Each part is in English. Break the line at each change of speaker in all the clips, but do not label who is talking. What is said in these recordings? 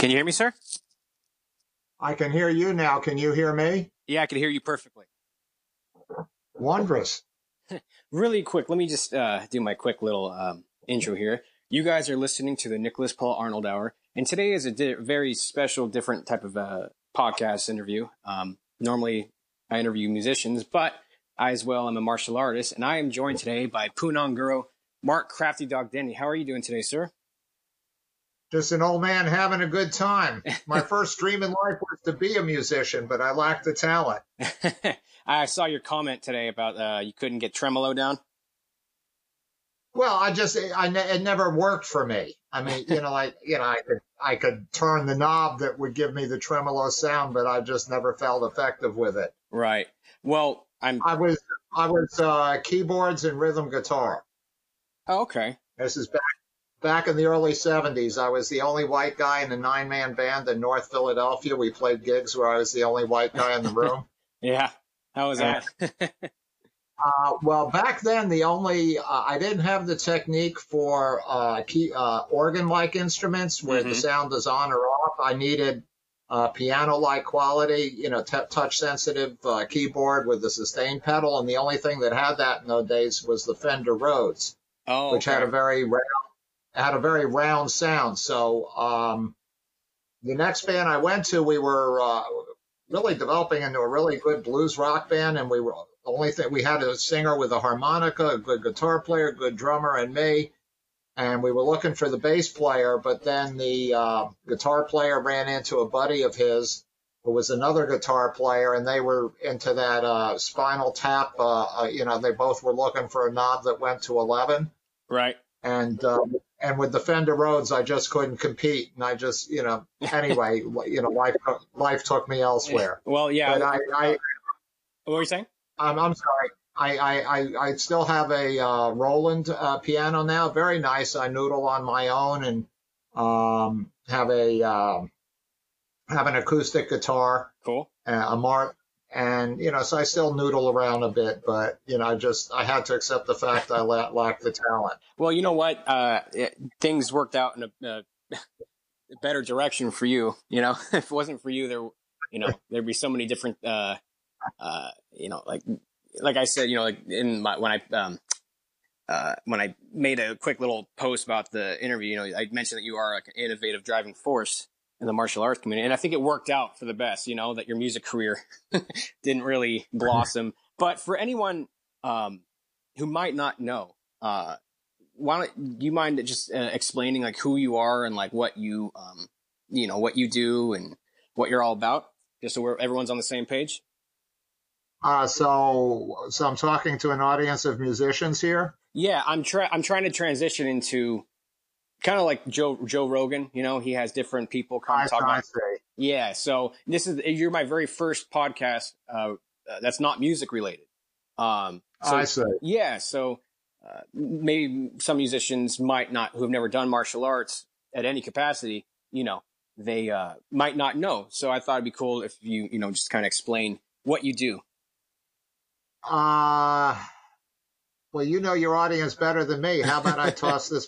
Can you hear me, sir?
I can hear you now. Can you hear me?
Yeah, I can hear you perfectly.
Wondrous.
Really quick, let me just do my quick little intro here. You guys are listening to the Nicholas Paul Arnold Hour, and today is a very special, different type of podcast interview. Normally, I interview musicians, but I as well am a martial artist, and I am joined today by Punong Guru, Mark Crafty Dog Denny. How are you doing today, sir?
Just an old man having a good time. My first dream in life was to be a musician, but I lacked the talent.
I saw your comment today about you couldn't get tremolo down.
Well, it never worked for me. I mean, I could turn the knob that would give me the tremolo sound, but I just never felt effective with it.
Right. Well,
I was keyboards and rhythm guitar.
Oh, okay.
This is back in the early 70s. I was the only white guy in a 9-man band in North Philadelphia. We played gigs where I was the only white guy in the room.
Yeah. How was that?
Well, back then, I didn't have the technique for organ-like instruments where the sound is on or off. I needed piano-like quality, touch-sensitive keyboard with the sustain pedal. And the only thing that had that in those days was the Fender Rhodes, which had a very round sound. So the next band I went to, we were really developing into a really good blues rock band, and we had a singer with a harmonica, a good guitar player, a good drummer, and me. And we were looking for the bass player, but then the guitar player ran into a buddy of his who was another guitar player, and they were into that Spinal Tap. They both were looking for a knob that went to 11.
Right.
And with the Fender Rhodes, I just couldn't compete. And I just, anyway, life took me elsewhere.
Well, yeah.
But
what were you saying?
I'm sorry. I still have a Roland piano now. Very nice. I noodle on my own and have an acoustic guitar.
Cool.
A Mark. And, so I still noodle around a bit, but, I had to accept the fact I lacked the talent.
Well, you know what? Things worked out in a better direction for you. If it wasn't for you, there'd be so many different, like I said, when I made a quick little post about the interview, I mentioned that you are like an innovative driving force in the martial arts community. And I think it worked out for the best, that your music career didn't really blossom. But for anyone who might not know, do you mind just explaining like who you are and like what you, what you do and what you're all about, just so everyone's on the same page?
So I'm talking to an audience of musicians here.
Yeah, I'm trying to transition into kind of like Joe Rogan, he has different people come talk about. Yeah. So you're my very first podcast, that's not music related.
I see.
Yeah. So, maybe some musicians who have never done martial arts at any capacity, they, might not know. So I thought it'd be cool if you, just kind of explain what you do.
Well, your audience better than me. How about I toss this?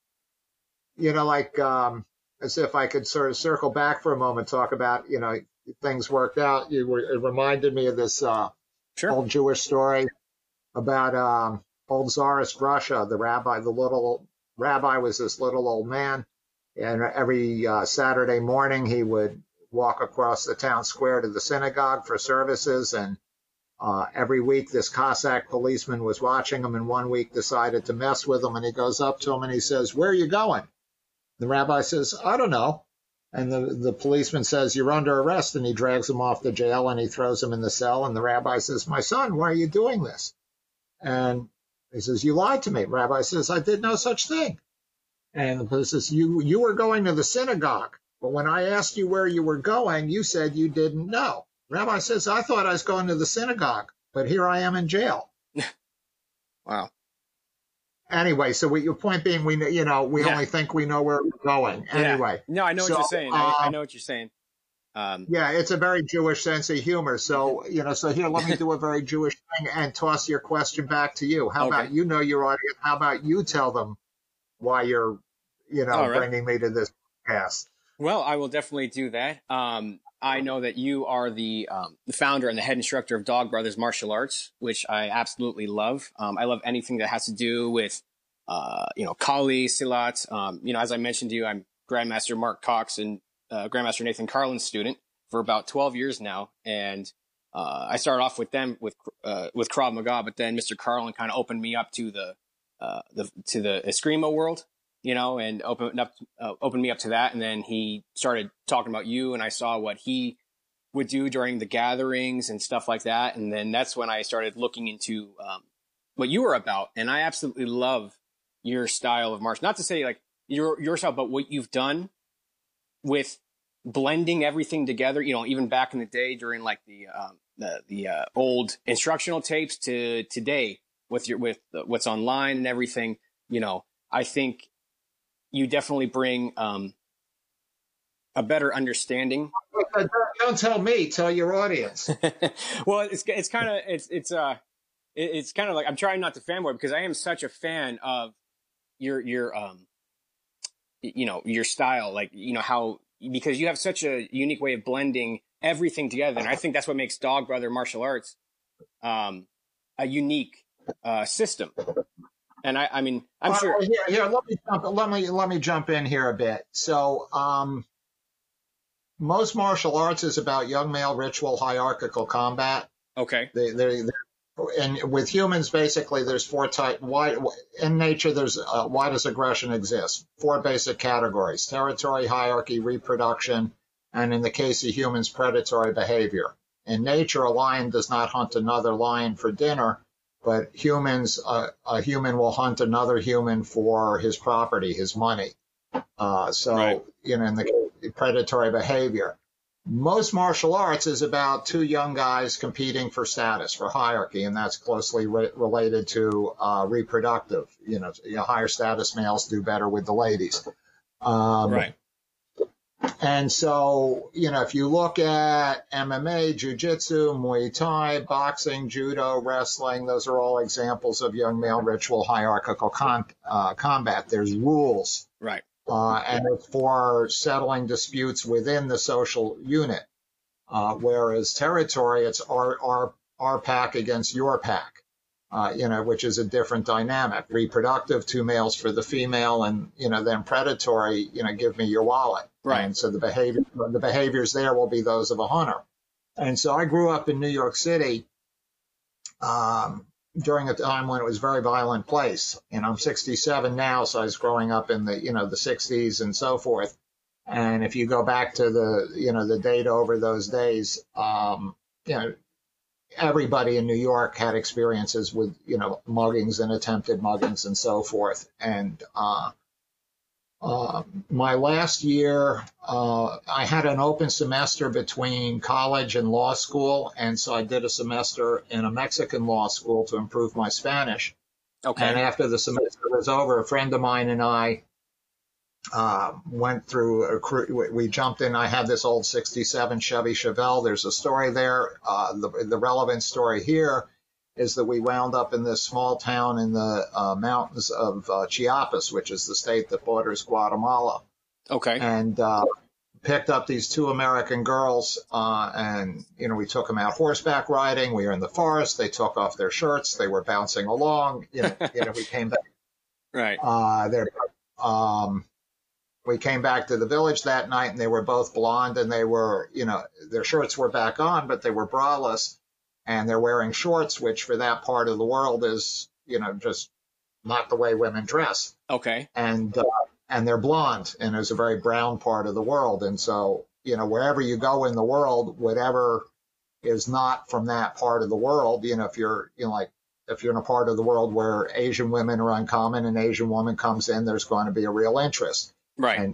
As if I could sort of circle back for a moment, talk about, things worked out. It reminded me of this old Jewish story about old Tsarist Russia. The little rabbi was this little old man, and every Saturday morning he would walk across the town square to the synagogue for services, and every week this Cossack policeman was watching him, and one week decided to mess with him, and he goes up to him and he says, "Where are you going?" The rabbi says, "I don't know." And the policeman says, "You're under arrest." And he drags him off to jail and he throws him in the cell. And the rabbi says, "My son, why are you doing this?" And he says, "You lied to me." The rabbi says, "I did no such thing." And the police says, you were going to the synagogue. But when I asked you where you were going, you said you didn't know. The rabbi says, "I thought I was going to the synagogue, but here I am in jail."
Wow.
Anyway, so your point being, we only think we know where we're going. Anyway.
No, I know what you're saying. I know what you're saying.
Yeah, it's a very Jewish sense of humor. So, so here, let me do a very Jewish thing and toss your question back to you. How about your audience? How about you tell them why you're, bringing me to this podcast?
Well, I will definitely do that. I know that you are the founder and the head instructor of Dog Brothers Martial Arts, which I absolutely love. I love anything that has to do with, Kali, Silat. As I mentioned to you, I'm Grandmaster Mark Cox and Grandmaster Nathan Carlin's student for about 12 years now. And I started off with them with Krav Maga, but then Mr. Carlin kind of opened me up to the Eskrima world, and opened me up to that. And then he started talking about you, and I saw what he would do during the gatherings and stuff like that. And then that's when I started looking into what you were about. And I absolutely love your style of martial. Not to say like your style, but what you've done with blending everything together. Even back in the day during like the old instructional tapes to today with what's online and everything. I think you definitely bring a better understanding.
Don't tell me, tell your audience.
Well, it's kind of like I'm trying not to fanboy because I am such a fan of your style, like how, because you have such a unique way of blending everything together, and I think that's what makes Dog Brother Martial Arts a unique system. And I'm sure.
Here, let me jump in here a bit. So, most martial arts is about young male ritual hierarchical combat.
Okay.
And with humans, basically, there's four types. In nature, there's why does aggression exist? Four basic categories: territory, hierarchy, reproduction, and in the case of humans, predatory behavior. In nature, a lion does not hunt another lion for dinner. But humans, a human will hunt another human for his property, his money. Right. In the predatory behavior. Most martial arts is about two young guys competing for status, for hierarchy, and that's closely related to reproductive. Higher status males do better with the ladies.
Right.
And so, if you look at MMA, jiu-jitsu, Muay Thai, boxing, judo, wrestling, those are all examples of young male ritual hierarchical combat. There's rules.
Right.
And it's for settling disputes within the social unit. Whereas territory, it's our pack against your pack. Which is a different dynamic. Reproductive, two males for the female, and then predatory, give me your wallet.
Right.
And so the behaviors there will be those of a hunter. And so I grew up in New York City during a time when it was a very violent place. I'm 67 now, so I was growing up in the the 60s and so forth. And if you go back to the data over those days, everybody in New York had experiences with, muggings and attempted muggings and so forth. And my last year, I had an open semester between college and law school. And so I did a semester in a Mexican law school to improve my Spanish.
Okay.
And after the semester was over, a friend of mine and I went through we jumped in. I had this old 67 Chevy Chevelle. There's a story there. The relevant story here is that we wound up in this small town in the mountains of Chiapas, which is the state that borders Guatemala.
Okay.
And picked up these two American girls, and we took them out horseback riding. We were in the forest. They took off their shirts. They were bouncing along. We came back.
Right.
We came back to the village that night, and they were both blonde, and they were, their shirts were back on, but they were braless, and they're wearing shorts, which for that part of the world is, just not the way women dress.
Okay.
And they're blonde, and it's a very brown part of the world. And so, wherever you go in the world, whatever is not from that part of the world, if you're, if you're in a part of the world where Asian women are uncommon, an Asian woman comes in, there's going to be a real interest.
Right.
And,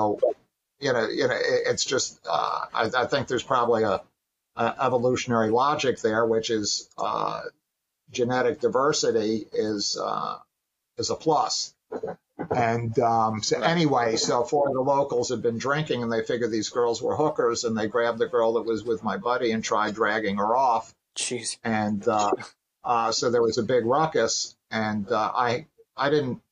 it's just, I think there's probably a evolutionary logic there, which is, genetic diversity is a plus. And, so four of the locals had been drinking, and they figured these girls were hookers, and they grabbed the girl that was with my buddy and tried dragging her off.
Jeez.
And, so there was a big ruckus, and, I didn't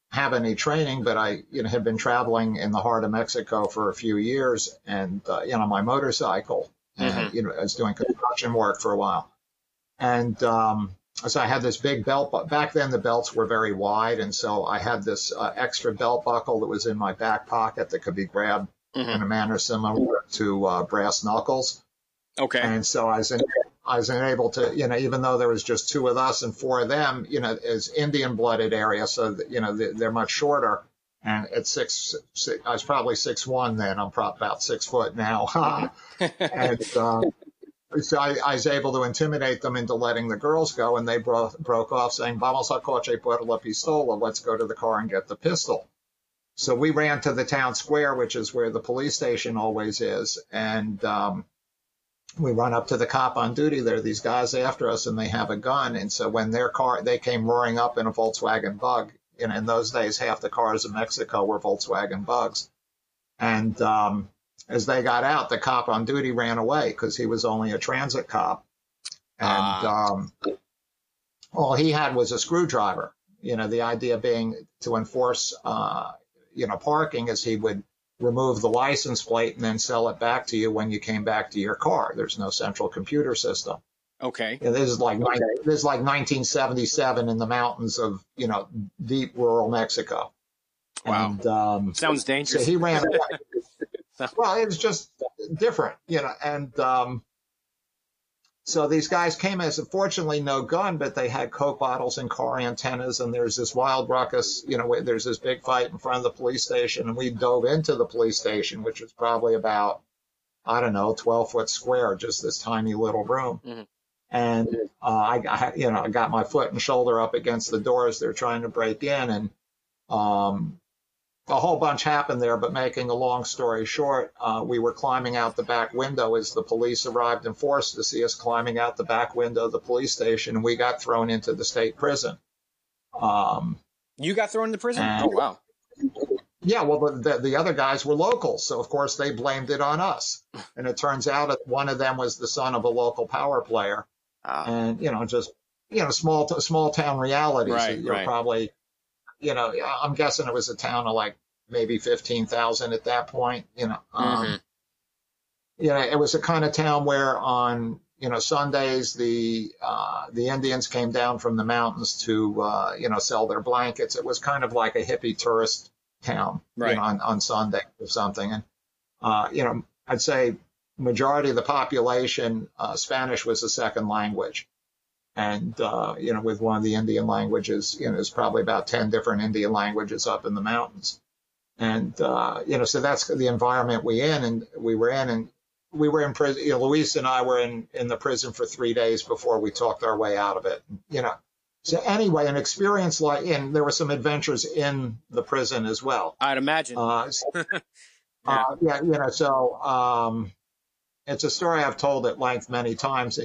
have any training, but I, had been traveling in the heart of Mexico for a few years, and on my motorcycle, and I was doing construction work for a while, and so I had this big belt. But back then, the belts were very wide, and so I had this extra belt buckle that was in my back pocket that could be grabbed in a manner similar to brass knuckles.
Okay.
And so I was able to, even though there was just 2 of us and 4 of them, as Indian blooded area. So, they're much shorter. And at I was probably 6'1" then. I'm probably about 6 foot now. And so I was able to intimidate them into letting the girls go. And they broke off saying, "Vamos al coche por la pistola." Let's go to the car and get the pistol. So we ran to the town square, which is where the police station always is. And, we run up to the cop on duty. There are these guys after us, and they have a gun. And so when they came roaring up in a Volkswagen Bug. In those days, half the cars in Mexico were Volkswagen Bugs. And as they got out, the cop on duty ran away because he was only a transit cop. And all he had was a screwdriver. The idea being to enforce, parking, as he would remove the license plate and then sell it back to you when you came back to your car. There's no central computer system.
Okay.
This is like 1977 in the mountains of, deep rural Mexico.
Wow. And,
sounds dangerous. So he ran away. Well, it was just different, and so these guys came as, fortunately, no gun, but they had Coke bottles and car antennas, and there's this wild ruckus, there's this big fight in front of the police station, and we dove into the police station, which was probably about, 12 foot square, just this tiny little room. And I got my foot and shoulder up against the doors. They're trying to break in, and a whole bunch happened there, but making a long story short, we were climbing out the back window as the police arrived in force to see us climbing out the back window of the police station, and we got thrown into the state prison.
You got thrown into prison? Oh, wow.
Yeah, well, the other guys were locals, so of course they blamed it on us. And it turns out that one of them was the son of a local power player. And, just, small town realities.
Right.
Probably, I'm guessing it was a town of like maybe 15,000 at that point. It was a kind of town where on Sundays the Indians came down from the mountains to sell their blankets. It was kind of like a hippie tourist town,
right.
On Sunday or something. And I'd say majority of the population, Spanish was a second language. And, with one of the Indian languages, there's probably about 10 different Indian languages up in the mountains. And, so that's the environment we were in. And we were in prison. Luis and I were in the prison for 3 days before we talked our way out of it, So anyway, an experience and there were some adventures in the prison as well.
I'd imagine.
It's a story I've told at length many times,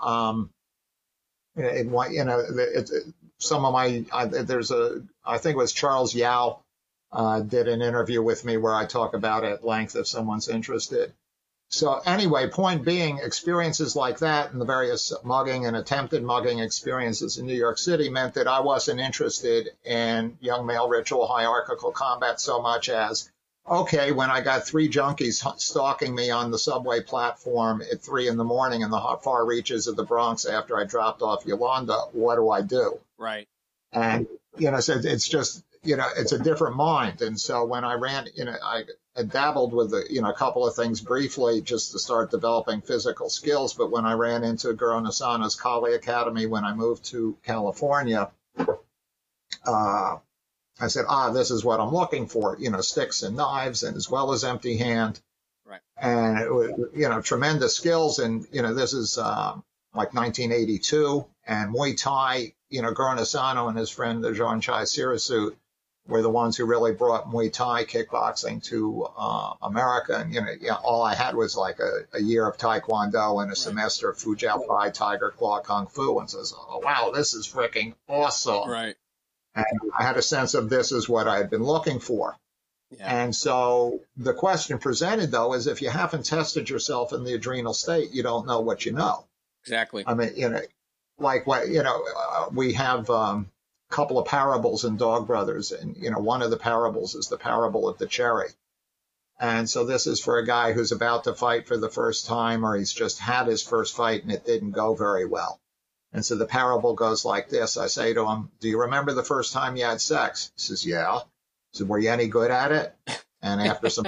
some of my, I think it was Charles Yao, did an interview with me where I talk about it at length if someone's interested. So anyway, point being, experiences like that and the various mugging and attempted mugging experiences in New York City meant that I wasn't interested in young male ritual hierarchical combat so much as, okay, when I got 3 junkies stalking me on the subway platform at 3 a.m. in the far reaches of the Bronx after I dropped off Yolanda, what do I do?
Right.
And, so it's just, it's a different mind. And so when I ran, I dabbled with, a couple of things briefly just to start developing physical skills. But when I ran into Guru Nassana's Kali Academy when I moved to California, I said, this is what I'm looking for, sticks and knives, and as well as empty hand.
Right.
And it was, tremendous skills. And, this is like 1982. And Muay Thai, Guru Nassana and his friend, the Jean-Chai Sirasut, were the ones who really brought Muay Thai kickboxing to America. And, all I had was like a year of Taekwondo and a semester of Fujiao Thai, Tiger Claw, Kung Fu. And says, oh, wow, this is freaking awesome.
Right.
And I had a sense of this is what I had been looking for. Yeah. And so the question presented, though, is if you haven't tested yourself in the adrenal state, you don't know what you know.
Exactly.
I mean, like what, we have couple of parables in Dog Brothers. And, one of the parables is the parable of the cherry. And so this is for a guy who's about to fight for the first time, or he's just had his first fight and it didn't go very well. And so the parable goes like this. I say to him, do you remember the first time you had sex? He says, yeah. I said, were you any good at it? And after some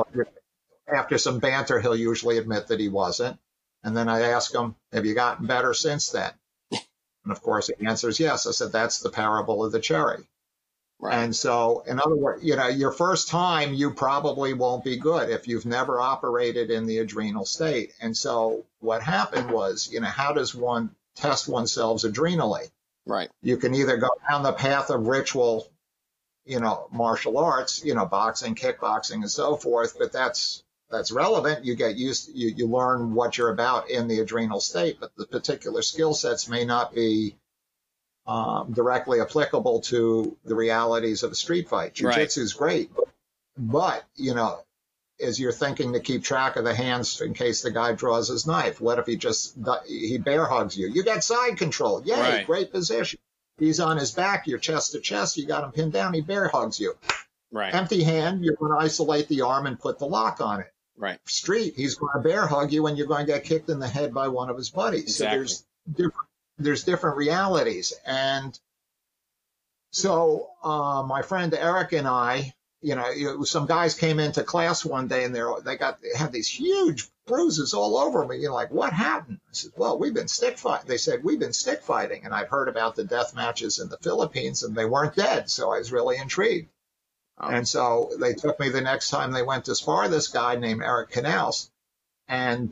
banter, he'll usually admit that he wasn't. And then I ask him, have you gotten better since then? And of course, he answers yes. I said, that's the parable of the cherry. Right. And so, in other words, your first time, you probably won't be good if you've never operated in the adrenal state. And so what happened was, how does one test oneself adrenally?
Right.
You can either go down the path of ritual, martial arts, boxing, kickboxing, and so forth, but that's relevant. You get used, you learn what you're about in the adrenal state, but the particular skill sets may not be directly applicable to the realities of a street fight. Jiu-jitsu is great, but as you're thinking to keep track of the hands in case the guy draws his knife, what if he bear hugs you? You got side control. Yay, right. Great position. He's on his back, you're chest to chest, you got him pinned down, he bear hugs you.
Right.
Empty hand, you're going to isolate the arm and put the lock on it.
Right.
Street, he's going to bear hug you and you're going to get kicked in the head by one of his buddies.
Exactly.
So there's different realities. And so my friend Eric and I, some guys came into class one day and they had these huge bruises all over me. Like, what happened? I said, well, we've been stick fighting. They said, we've been stick fighting. And I've heard about the death matches in the Philippines and they weren't dead. So I was really intrigued. Oh. And so they took me the next time they went to spar this guy named Eric Canals. And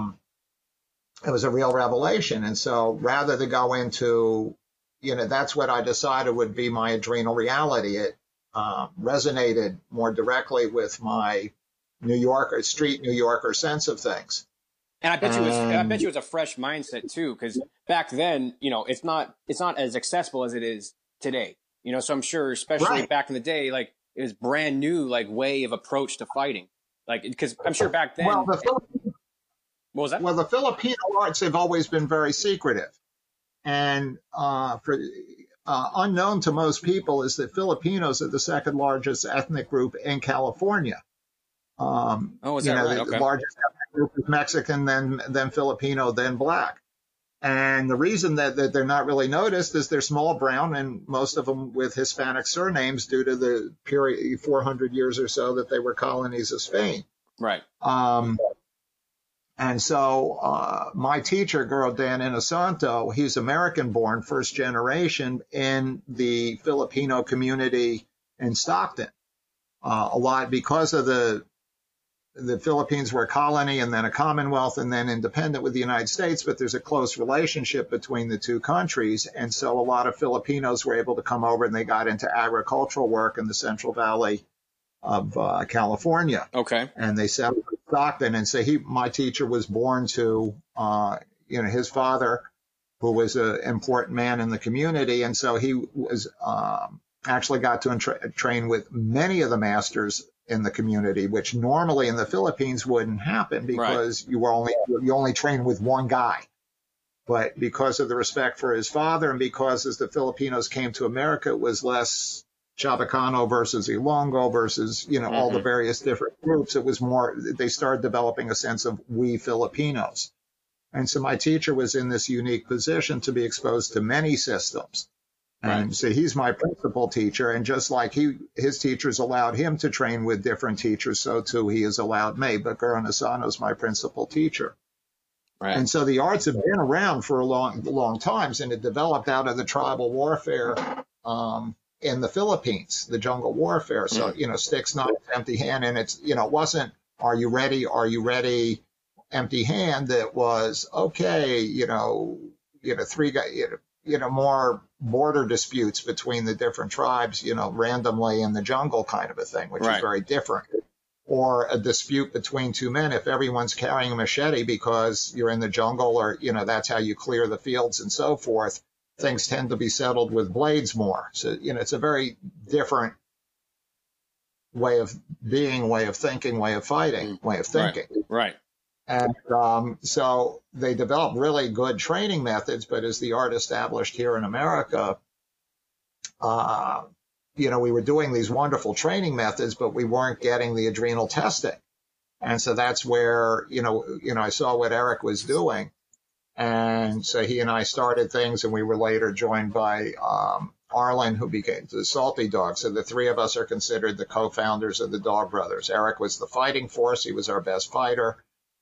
it was a real revelation. And so rather than go into, that's what I decided would be my adrenal reality. It resonated more directly with my street New Yorker sense of things.
And I bet you it was a fresh mindset too, because back then, it's not as accessible as it is today. So I'm sure, especially right. Back in the day, like it was brand new, like way of approach to fighting. Like, because I'm sure back then. What was that?
Well, the Filipino arts have always been very secretive. And unknown to most people is that Filipinos are the second largest ethnic group in California.
Is that right?
The largest ethnic group is Mexican, then Filipino, then Black. And the reason that they're not really noticed is they're small brown, and most of them with Hispanic surnames due to the period 400 years or so that they were colonies of Spain.
Right.
And so my teacher, Guro Dan Inosanto, he's American-born, first generation in the Filipino community in Stockton. A lot because of the Philippines were a colony and then a commonwealth and then independent with the United States, but there's a close relationship between the two countries. And so a lot of Filipinos were able to come over and they got into agricultural work in the Central Valley of California.
Okay.
And they settled in Stockton. And so my teacher was born to, his father, who was an important man in the community. And so he was actually got to train with many of the masters in the community, which normally in the Philippines wouldn't happen because right. you only train with one guy. But because of the respect for his father and because as the Filipinos came to America, it was less Chavacano versus Ilongo versus, all the various different groups. It was more, they started developing a sense of we Filipinos. And so my teacher was in this unique position to be exposed to many systems. And right. So he's my principal teacher. And just like his teachers allowed him to train with different teachers, so too he has allowed me. But Guro Inosanto is my principal teacher. Right. And so the arts have been around for a long times, and it developed out of the tribal warfare in the Philippines, the jungle warfare. So, sticks, knives, empty hand. And it's, it wasn't, are you ready? Are you ready? Empty hand. It was, okay, three guys, more border disputes between the different tribes, randomly in the jungle kind of a thing, which right. is very different. Or a dispute between two men if everyone's carrying a machete because you're in the jungle or, that's how you clear the fields and so forth. Things tend to be settled with blades more. So, it's a very different way of being, way of thinking, way of fighting, way of thinking.
Right.
And so they developed really good training methods. But as the art established here in America, uh, we were doing these wonderful training methods, but we weren't getting the adrenal testing. And so that's where, I saw what Eric was doing. And so he and I started things, and we were later joined by Arlen, who became the Salty Dog. So the three of us are considered the co-founders of the Dog Brothers. Eric was the fighting force. He was our best fighter.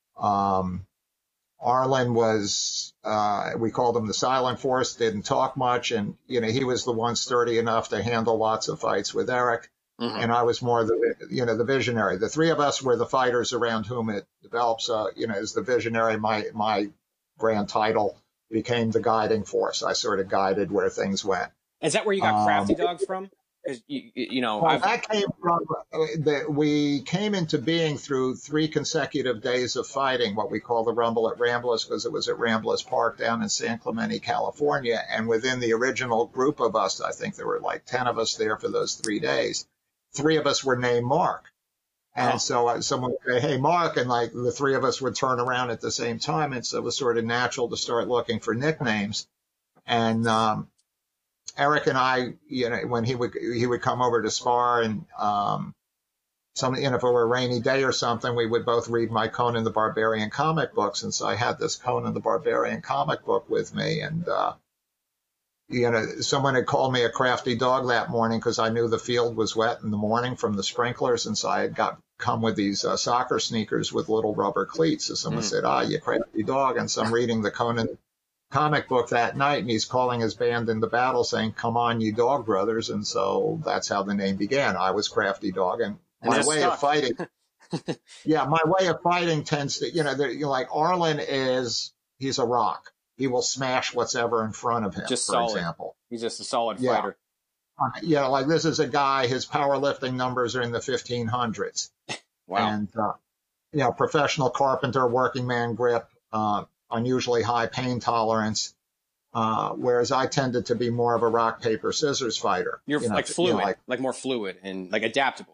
Arlen was, we called him the silent force, didn't talk much. And, he was the one sturdy enough to handle lots of fights with Eric. Mm-hmm. And I was more the visionary. The three of us were the fighters around whom it develops, as the visionary. My grand title became the guiding force. I sort of guided where things went.
Is that where you got Crafty Dog from?
That came from we came into being through 3 consecutive days of fighting, what we call the Rumble at Ramblas, because it was at Ramblas Park down in San Clemente, California. And within the original group of us, I think there were like 10 of us there for those 3 days. 3 of us were named Mark. And so someone would say, hey, Mark, and like the 3 of us would turn around at the same time. And so it was sort of natural to start looking for nicknames. And Eric and I, when he would come over to spar, and if it were a rainy day or something, we would both read my Conan the Barbarian comic books. And so I had this Conan the Barbarian comic book with me, and someone had called me a crafty dog that morning because I knew the field was wet in the morning from the sprinklers. And so I had come with these soccer sneakers with little rubber cleats. So someone said, you crafty dog. And so I'm reading the Conan comic book that night, and he's calling his band into battle saying, come on, you Dog Brothers. And so that's how the name began. I was Crafty Dog. And my way of fighting, my way of fighting tends to, like Arlen he's a rock. He will smash what's ever in front of him, for example.
He's just a solid fighter.
Like this is a guy, his powerlifting numbers are in the 1500s.
Wow.
And, professional carpenter, working man grip, unusually high pain tolerance, whereas I tended to be more of a rock, paper, scissors fighter.
You're like fluid, like more fluid and like adaptable.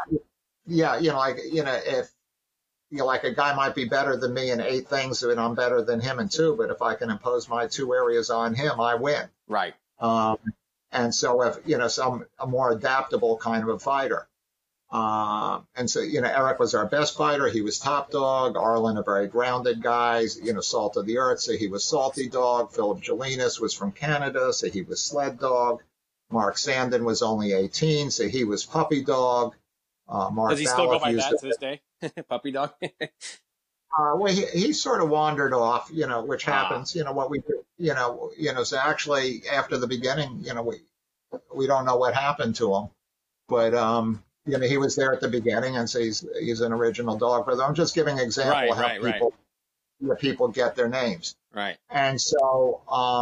If like a guy might be better than me in 8 things, and I'm better than him in 2. But if I can impose my 2 areas on him, I win.
Right.
And so if, so I'm a more adaptable kind of a fighter. And so, Eric was our best fighter. He was top dog. Arlen, a very grounded guy, salt of the earth. So he was Salty Dog. Philip Jelinas was from Canada. So he was Sled Dog. Mark Sandin was only 18. So he was Puppy Dog. Mark
Does he still go by that to this day? Puppy Dog?
Well, he sort of wandered off, which happens, what we do, so actually after the beginning, we don't know what happened to him, but, he was there at the beginning, and so he's an original dog. But I'm just giving an example of how people get their names.
Right.
And so,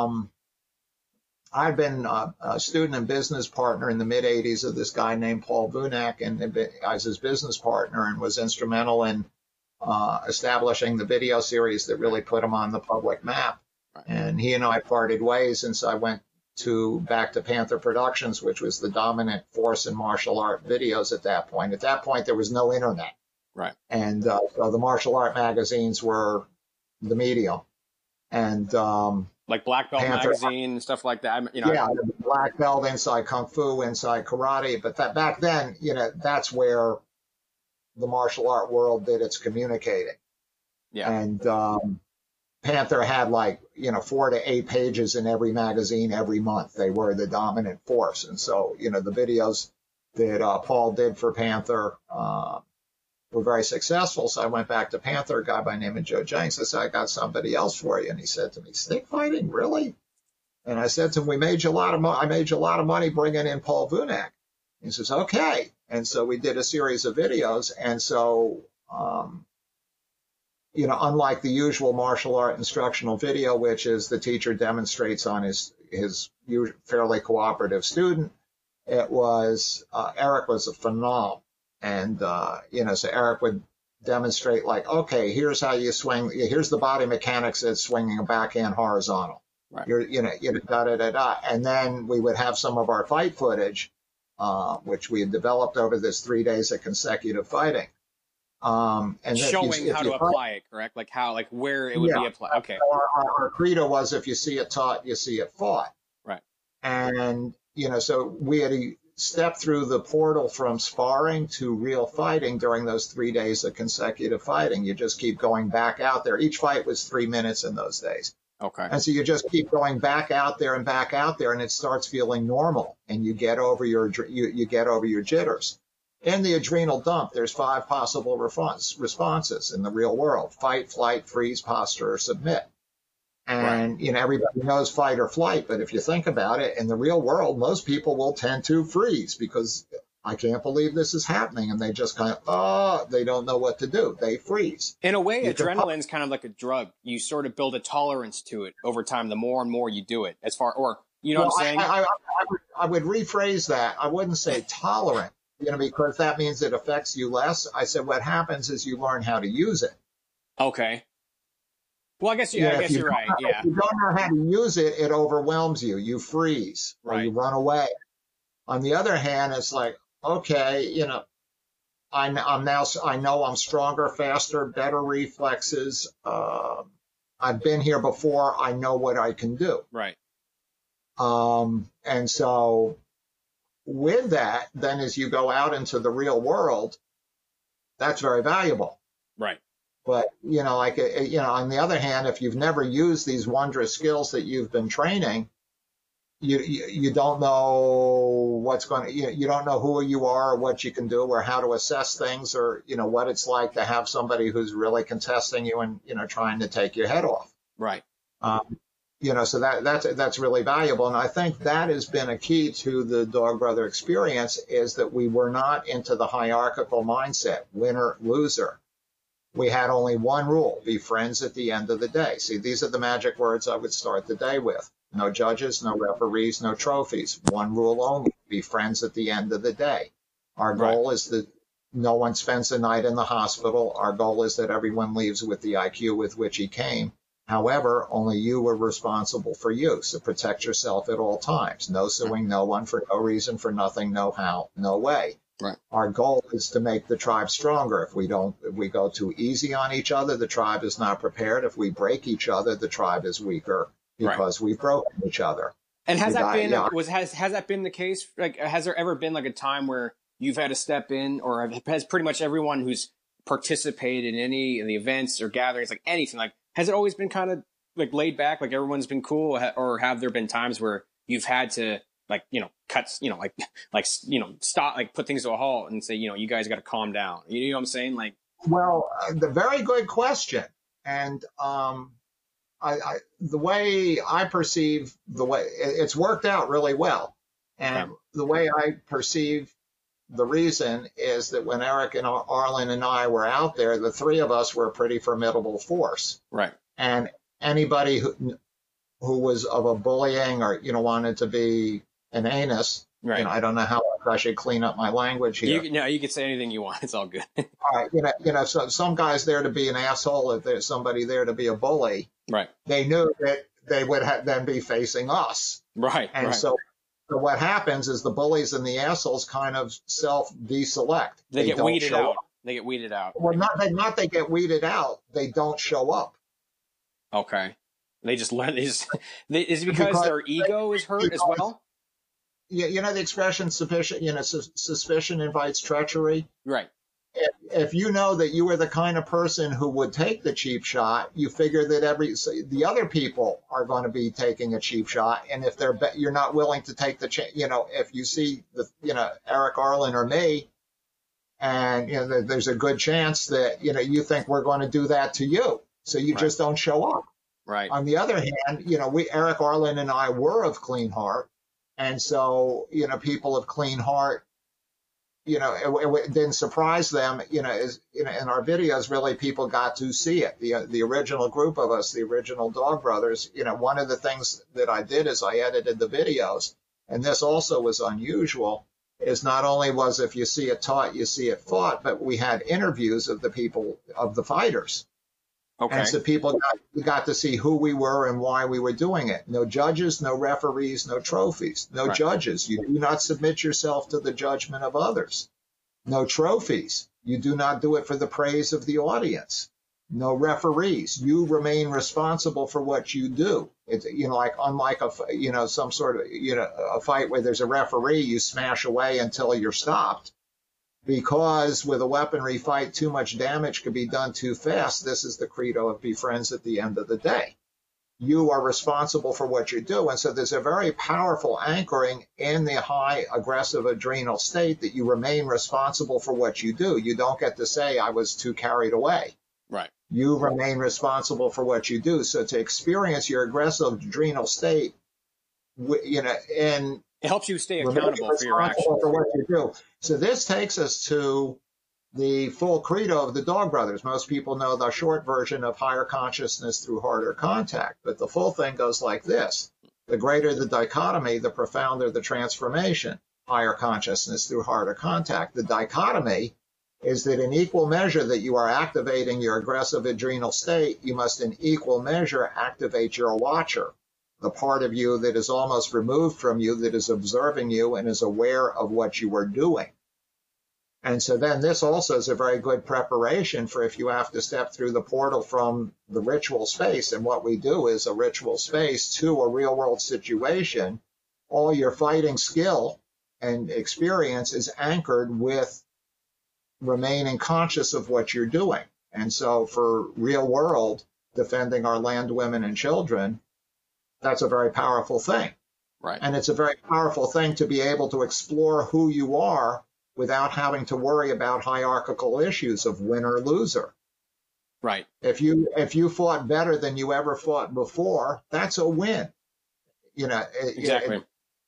I'd been a student and business partner in the mid '80s of this guy named Paul Vunak, and I was his business partner and was instrumental in establishing the video series that really put him on the public map. Right. And he and I parted ways, and so I went back to Panther Productions, which was the dominant force in martial art videos at that point. At that point, there was no internet.
Right.
And so the martial art magazines were the medium. And
like Black Belt Panther magazine, stuff like that.
Black Belt, Inside Kung Fu, Inside Karate. But back then, that's where the martial art world did its communicating. Yeah. And Panther had 4 to 8 pages in every magazine every month. They were the dominant force. And so, the videos that Paul did for Panther were very successful. So I went back to Panther, a guy by the name of Joe Jenks. I said, I got somebody else for you. And he said to me, stick fighting, really? And I said to him, I made you a lot of money bringing in Paul Vunak. He says, okay. And so we did a series of videos. And so, unlike the usual martial art instructional video, which is the teacher demonstrates on his fairly cooperative student, it was, Eric was a phenomenal. And, so Eric would demonstrate okay, here's how you swing. Here's the body mechanics of swinging a backhand horizontal.
Right.
Da. And then we would have some of our fight footage, which we had developed over this 3 days of consecutive fighting. And
showing how to apply it, correct? Where it would be applied. Okay.
Our credo was, if you see it taught, you see it fought.
Right.
And so we had to step through the portal from sparring to real fighting during those 3 days of consecutive fighting. You just keep going back out there. Each fight was 3 minutes in those days.
Okay.
And so you just keep going back out there, and it starts feeling normal, and you get over your jitters. In the adrenal dump, there's 5 possible responses in the real world: fight, flight, freeze, posture, or submit. And, everybody knows fight or flight, but if you think about it, in the real world, most people will tend to freeze because I can't believe this is happening. And they just kind of, they don't know what to do. They freeze.
In a way, adrenaline's kind of like a drug. You sort of build a tolerance to it over time, the more and more you do it, what I'm saying?
I would rephrase that. I wouldn't say tolerant, because that means it affects you less. I said what happens is you learn how to use it.
Okay. Well, I guess you're right. Yeah.
If you don't know how to use it, it overwhelms you. You freeze, or you run away. On the other hand, it's like, okay, I know I'm stronger, faster, better reflexes. I've been here before. I know what I can do.
Right.
And so with that, then as you go out into the real world, that's very valuable.
Right.
But, on the other hand, if you've never used these wondrous skills that you've been training, you don't know what's going to, you don't know who you are or what you can do or how to assess things or, what it's like to have somebody who's really contesting you and, trying to take your head off.
Right.
So that's really valuable. And I think that has been a key to the Dog Brother experience, is that we were not into the hierarchical mindset, winner, loser. We had only one rule: be friends at the end of the day. See, these are the magic words I would start the day with. No judges, no referees, no trophies. One rule only: be friends at the end of the day. Our goal is that no one spends the night in the hospital. Our goal is that everyone leaves with the IQ with which he came. However, only you are responsible for you. So protect yourself at all times. No suing no one for no reason, for nothing, no how, no way.
Right.
Our goal is to make the tribe stronger. If we go too easy on each other, the tribe is not prepared. If we break each other, the tribe is weaker because we've broken each other.
And has that been the case? Like, has there ever been like a time where you've had to step in, or has pretty much everyone who's participated in any of the events or gatherings, like anything, like, has it always been kind of like laid back, like everyone's been cool, or have there been times where you've had to, like, cuts, stop, like put things to a halt and say, you guys got to calm down. You know what I'm saying? Like,
well, the very good question. And, the way I perceive it's worked out really well. And the way I perceive the reason is that when Eric and Arlen and I were out there, the three of us were a pretty formidable force.
Right.
And anybody who was of a bullying or, wanted to be an anus,
right.
I don't know how I should clean up my language here.
You can say anything you want. It's all good.
All right. So some guy's there to be an asshole. If there's somebody there to be a bully,
right.
They knew that they would then be facing us.
Right.
And so what happens is the bullies and the assholes kind of self-deselect.
They get weeded out. They get weeded out.
Well, not they get weeded out. They don't show up.
Okay. They just learn. Is it because their ego is hurt as well?
Yeah, the expression suspicion invites treachery.
Right.
If you know that you are the kind of person who would take the cheap shot, you figure that the other people are going to be taking a cheap shot, and if you're not willing to take the if you see Eric, Arlen, or me, and there's a good chance that you think we're going to do that to you, so you just don't show up.
Right.
On the other hand, Eric, Arlen, and I were of clean heart, and so people of clean heart. It didn't surprise them, in our videos, really, people got to see it. The original group of us, the original Dog Brothers, one of the things that I did is I edited the videos, and this also was unusual, is not only was if you see it taught, you see it fought, but we had interviews of the people, of the fighters.
Okay.
And so people got to see who we were and why we were doing it. No judges, no referees, no trophies. No judges. You do not submit yourself to the judgment of others. No trophies. You do not do it for the praise of the audience. no referees. You remain responsible for what you do. It's, like unlike some sort of, a fight where there's a referee, you smash away until you're stopped. Because with a weaponry fight, too much damage could be done too fast. This is the credo of Be Friends at the end of the day. You are responsible for what you do. And so there's a very powerful anchoring in the high aggressive adrenal state that you remain responsible for what you do. You don't get to say, I was too carried away.
Right.
You remain responsible for what you do. So to experience your aggressive adrenal state, and
it helps you stay accountable for your actions.
For what you do. So this takes us to the full credo of the Dog Brothers. Most people know the short version of higher consciousness through harder contact, but the full thing goes like this. The greater the dichotomy, the profounder the transformation. Higher consciousness through harder contact. The dichotomy is that in equal measure that you are activating your aggressive adrenal state, you must in equal measure activate your watcher, the part of you that is almost removed from you, that is observing you and is aware of what you are doing. And so then this also is a very good preparation for if you have to step through the portal from the ritual space. And what we do is a ritual space to a real world situation. All your fighting skill and experience is anchored with remaining conscious of what you're doing. And so for real world, defending our land, women, and children, that's a very powerful thing.
Right.
And it's a very powerful thing to be able to explore who you are without having to worry about hierarchical issues of winner loser.
Right.
If you fought better than you ever fought before, that's a win.
Exactly.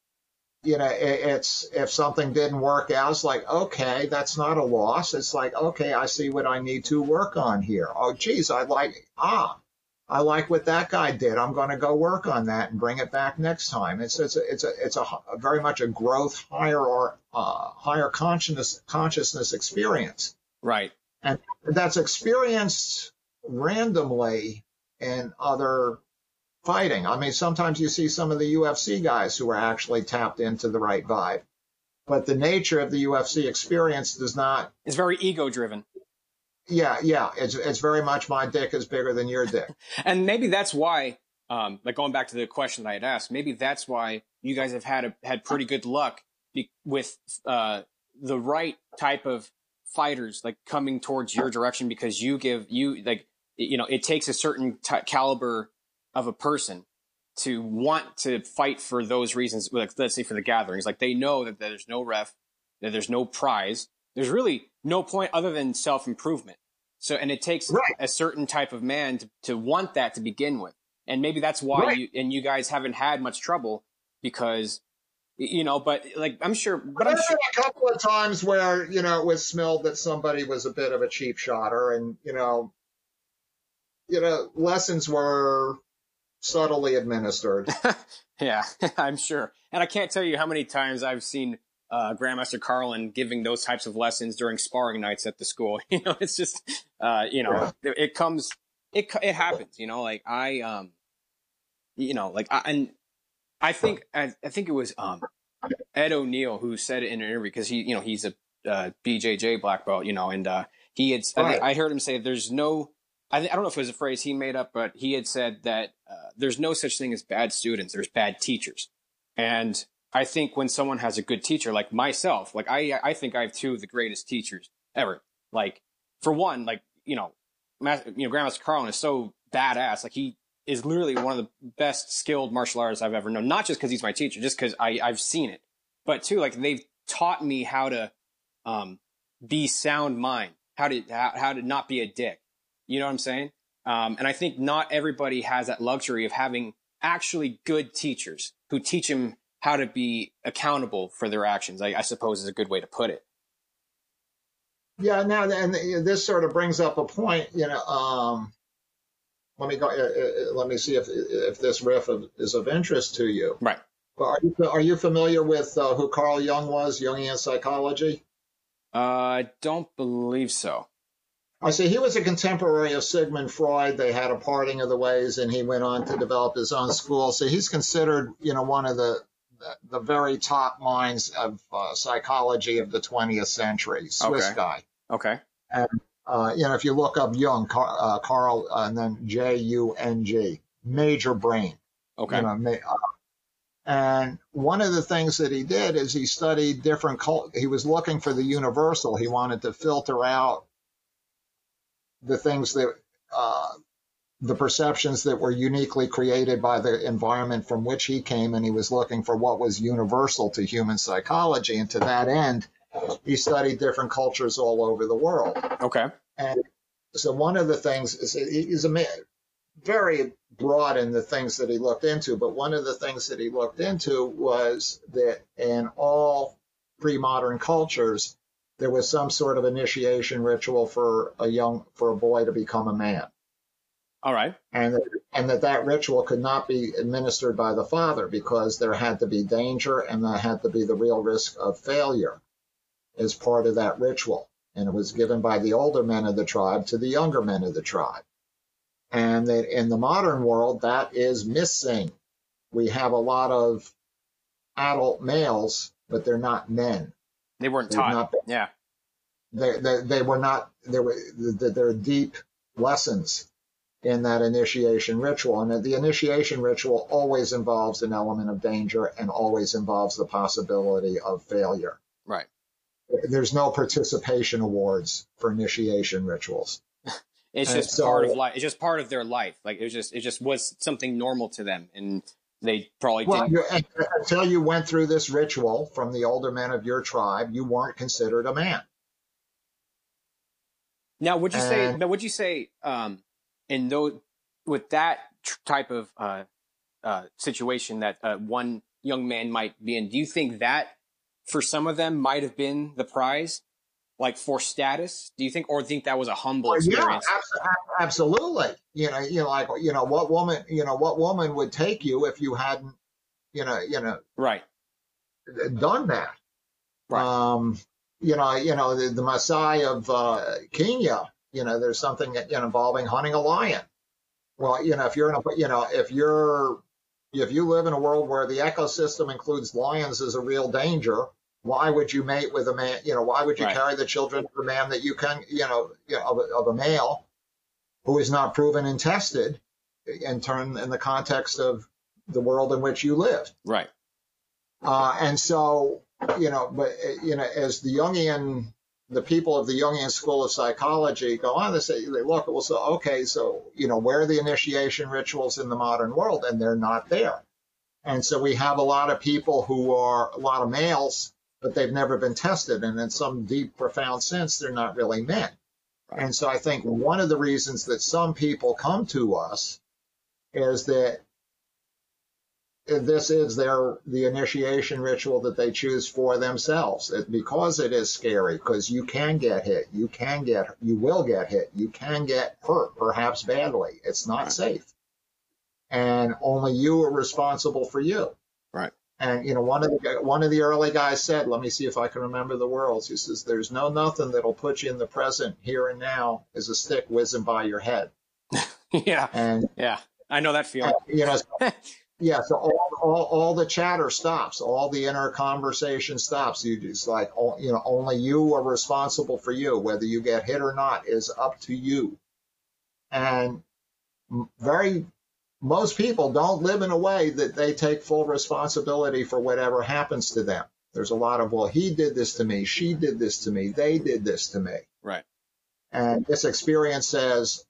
It's if something didn't work out, it's like, okay, that's not a loss. It's like, okay, I see what I need to work on here. Oh, geez, I like what that guy did. I'm going to go work on that and bring it back next time. It's a very much a growth, higher consciousness experience.
Right.
And that's experienced randomly in other fighting. I mean, sometimes you see some of the UFC guys who are actually tapped into the right vibe, but the nature of the UFC experience does not.
It's very ego driven.
Yeah. It's very much my dick is bigger than your dick.
And maybe that's why, like going back to the question that I had asked, maybe that's why you guys have had pretty good luck with the right type of fighters like coming towards your direction, because it takes a certain caliber of a person to want to fight for those reasons. Like, let's say for the gatherings, like they know that there's no ref, that there's no prize. There's really no point other than self-improvement. So, and it takes a certain type of man to want that to begin with. And maybe that's why you guys haven't had much trouble because, but like, I'm sure
a couple of times where, it was smelled that somebody was a bit of a cheap shotter and, lessons were subtly administered.
Yeah, I'm sure. And I can't tell you how many times I've seen Grandmaster Carlin giving those types of lessons during sparring nights at the school. It's just, it happens, I think it was Ed O'Neill who said it in an interview, because he's a BJJ black belt, and he had, I heard him say there's no, I don't know if it was a phrase he made up, but he had said that there's no such thing as bad students. There's bad teachers. And I think when someone has a good teacher, like myself, like I think I have two of the greatest teachers ever. Like, for one, like, Grandmaster Carlin is so badass. Like, he is literally one of the best skilled martial artists I've ever known. Not just because he's my teacher, just because I've seen it. But two, like, they've taught me how to be sound mind, how to not be a dick. You know what I'm saying? And I think not everybody has that luxury of having actually good teachers who teach them how to be accountable for their actions, I suppose is a good way to put it.
Yeah, now, and this sort of brings up a point, let me see if this riff is of interest to you.
Right.
Are you familiar with who Carl Jung was, Jungian psychology?
I don't believe so.
I see. He was a contemporary of Sigmund Freud. They had a parting of the ways, and he went on to develop his own school. So he's considered, one of the very top minds of psychology of the 20th century, Swiss guy.
Okay.
And if you look up Jung, Carl, and then Jung, major brain.
Okay.
You know, and one of the things that he did is he studied different he was looking for the universal. He wanted to filter out the things that the perceptions that were uniquely created by the environment from which he came, and he was looking for what was universal to human psychology. And to that end, he studied different cultures all over the world.
Okay.
And so one of the things is he's very broad in the things that he looked into, but one of the things that he looked into was that in all pre-modern cultures, there was some sort of initiation ritual for a boy to become a man.
All right.
And that ritual could not be administered by the father because there had to be danger and there had to be the real risk of failure as part of that ritual. And it was given by the older men of the tribe to the younger men of the tribe. And that in the modern world, that is missing. We have a lot of adult males, but they're not men.
They weren't taught. Yeah.
They were not. There are deep lessons in that initiation ritual. And the initiation ritual always involves an element of danger and always involves the possibility of failure.
Right.
There's no participation awards for initiation rituals.
It's just part of life. It's just part of their life. Like it just was something normal to them, and they probably didn't.
Until you went through this ritual from the older men of your tribe, you weren't considered a man.
Now, would you say, in those with that type of situation that one young man might be in, do you think that for some of them might have been the prize? Like for status, do you think, or think that was a humble experience?
Yeah, absolutely. What woman would take you if you hadn't,
right,
done that? Right. The Maasai of Kenya, there's something involving hunting a lion. Well, if you live in a world where the ecosystem includes lions as a real danger, why would you mate with a man? Why would you carry the children of a man that you can, of a male who is not proven and tested in the context of the world in which you live?
Right.
And so, as the people of the Jungian school of psychology go on, they look, well, so where are the initiation rituals in the modern world? And they're not there. And so we have a lot of people who are a lot of males, but they've never been tested. And in some deep, profound sense, they're not really men. Right. And so I think one of the reasons that some people come to us is that this is the initiation ritual that they choose for themselves. Because it is scary, because you can get hit, you will get hit, you can get hurt, perhaps badly. It's not safe. And only you are responsible for you.
Right.
And, one of the early guys said, let me see if I can remember the words. He says, there's nothing that'll put you in the present here and now as a stick whizzing by your head.
Yeah.
And
yeah, I know that feeling.
Yeah. So all the chatter stops. All the inner conversation stops. You just only you are responsible for you. Whether you get hit or not is up to you. And most people don't live in a way that they take full responsibility for whatever happens to them. There's a lot of, well, he did this to me, she did this to me, they did this to me.
Right.
And this experience says,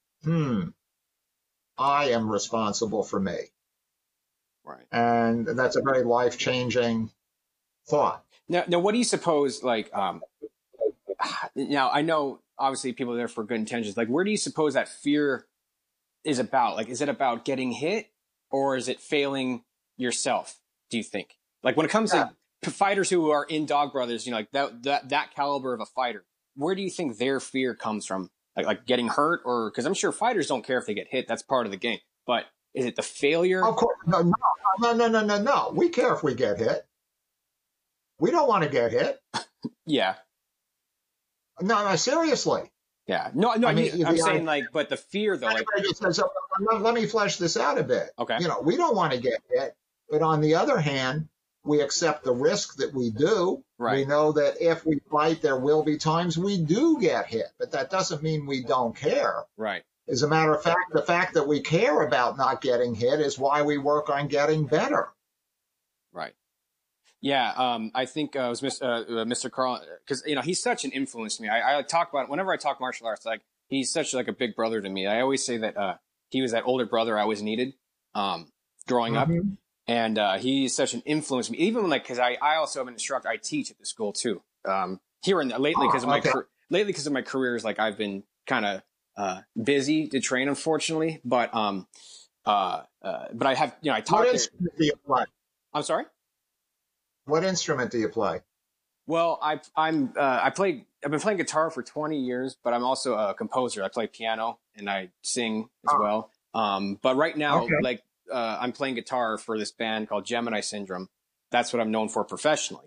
I am responsible for me.
Right.
And that's a very life-changing thought.
Now, what do you suppose, now I know obviously people are there for good intentions. Like, where do you suppose that fear is about? Like, is it about getting hit or is it failing yourself, do you think? Like when it comes to fighters who are in Dog Brothers, like that caliber of a fighter, where do you think their fear comes from? Like getting hurt, or because I'm sure fighters don't care if they get hit. That's part of the game. But is it the failure?
Of course, no. We care if we get hit. We don't want to get hit.
Yeah.
No, seriously.
Yeah. No, I'm saying but the fear though.
Let me flesh this out a bit.
Okay.
We don't want to get hit, but on the other hand, We accept the risk that we do.
Right.
We know that if we fight, there will be times we do get hit, but that doesn't mean we don't care.
Right.
As a matter of fact, the fact that we care about not getting hit is why we work on getting better.
Right. Yeah. I think it was Mr. Carl, because he's such an influence to me. I talk about it whenever I talk martial arts. Like, he's such like a big brother to me. I always say that he was that older brother I always needed growing up, and he's such an influence to me. Even because I also am an instructor. I teach at the school too. Here and lately because of my careers, like I've been kind of busy to train, unfortunately. But I have I taught.
What instrument do you play?
I'm sorry.
What instrument do you play?
Well, I've been playing guitar for 20 years, but I'm also a composer. I play piano and I sing as well. But right now, I'm playing guitar for this band called Gemini Syndrome. That's what I'm known for professionally.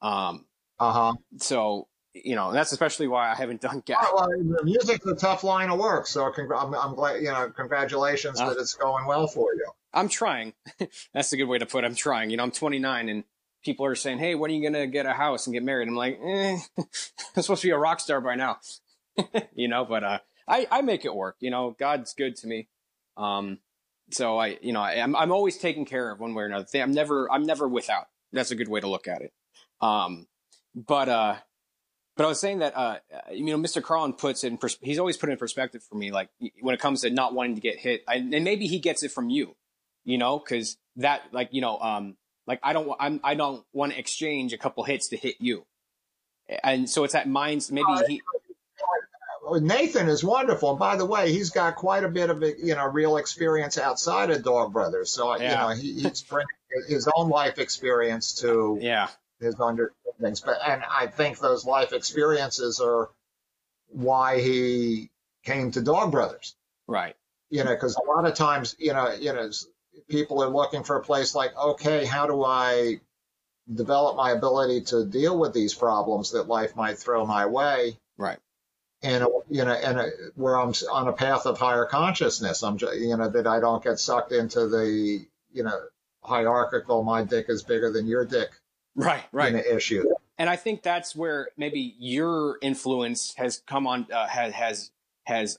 So, that's especially why I haven't done
music's a tough line of work. So I'm glad, congratulations that it's going well for you.
I'm trying. That's a good way to put it. I'm trying. I'm 29 and people are saying, hey, when are you going to get a house and get married? I'm like, I'm supposed to be a rock star by now, but I make it work. God's good to me. So I'm always taking care of one way or another. I'm never without. That's a good way to look at it. But I was saying that, Mr. Carlin puts it he's always put it in perspective for me. Like when it comes to not wanting to get hit, and maybe he gets it from you, cause that I don't want to exchange a couple hits to hit you. And so it's that minds. Maybe
Nathan is wonderful. And by the way, he's got quite a bit of, real experience outside of Dog Brothers. So, he's bringing his own life experience to his understandings. And I think those life experiences are why he came to Dog Brothers.
Right.
Because a lot of times, people are looking for a place like, okay, how do I develop my ability to deal with these problems that life might throw my way?
Right.
And where I'm on a path of higher consciousness, that I don't get sucked into the, hierarchical, my dick is bigger than your dick.
Right.
Issue.
And I think that's where maybe your influence has come on, has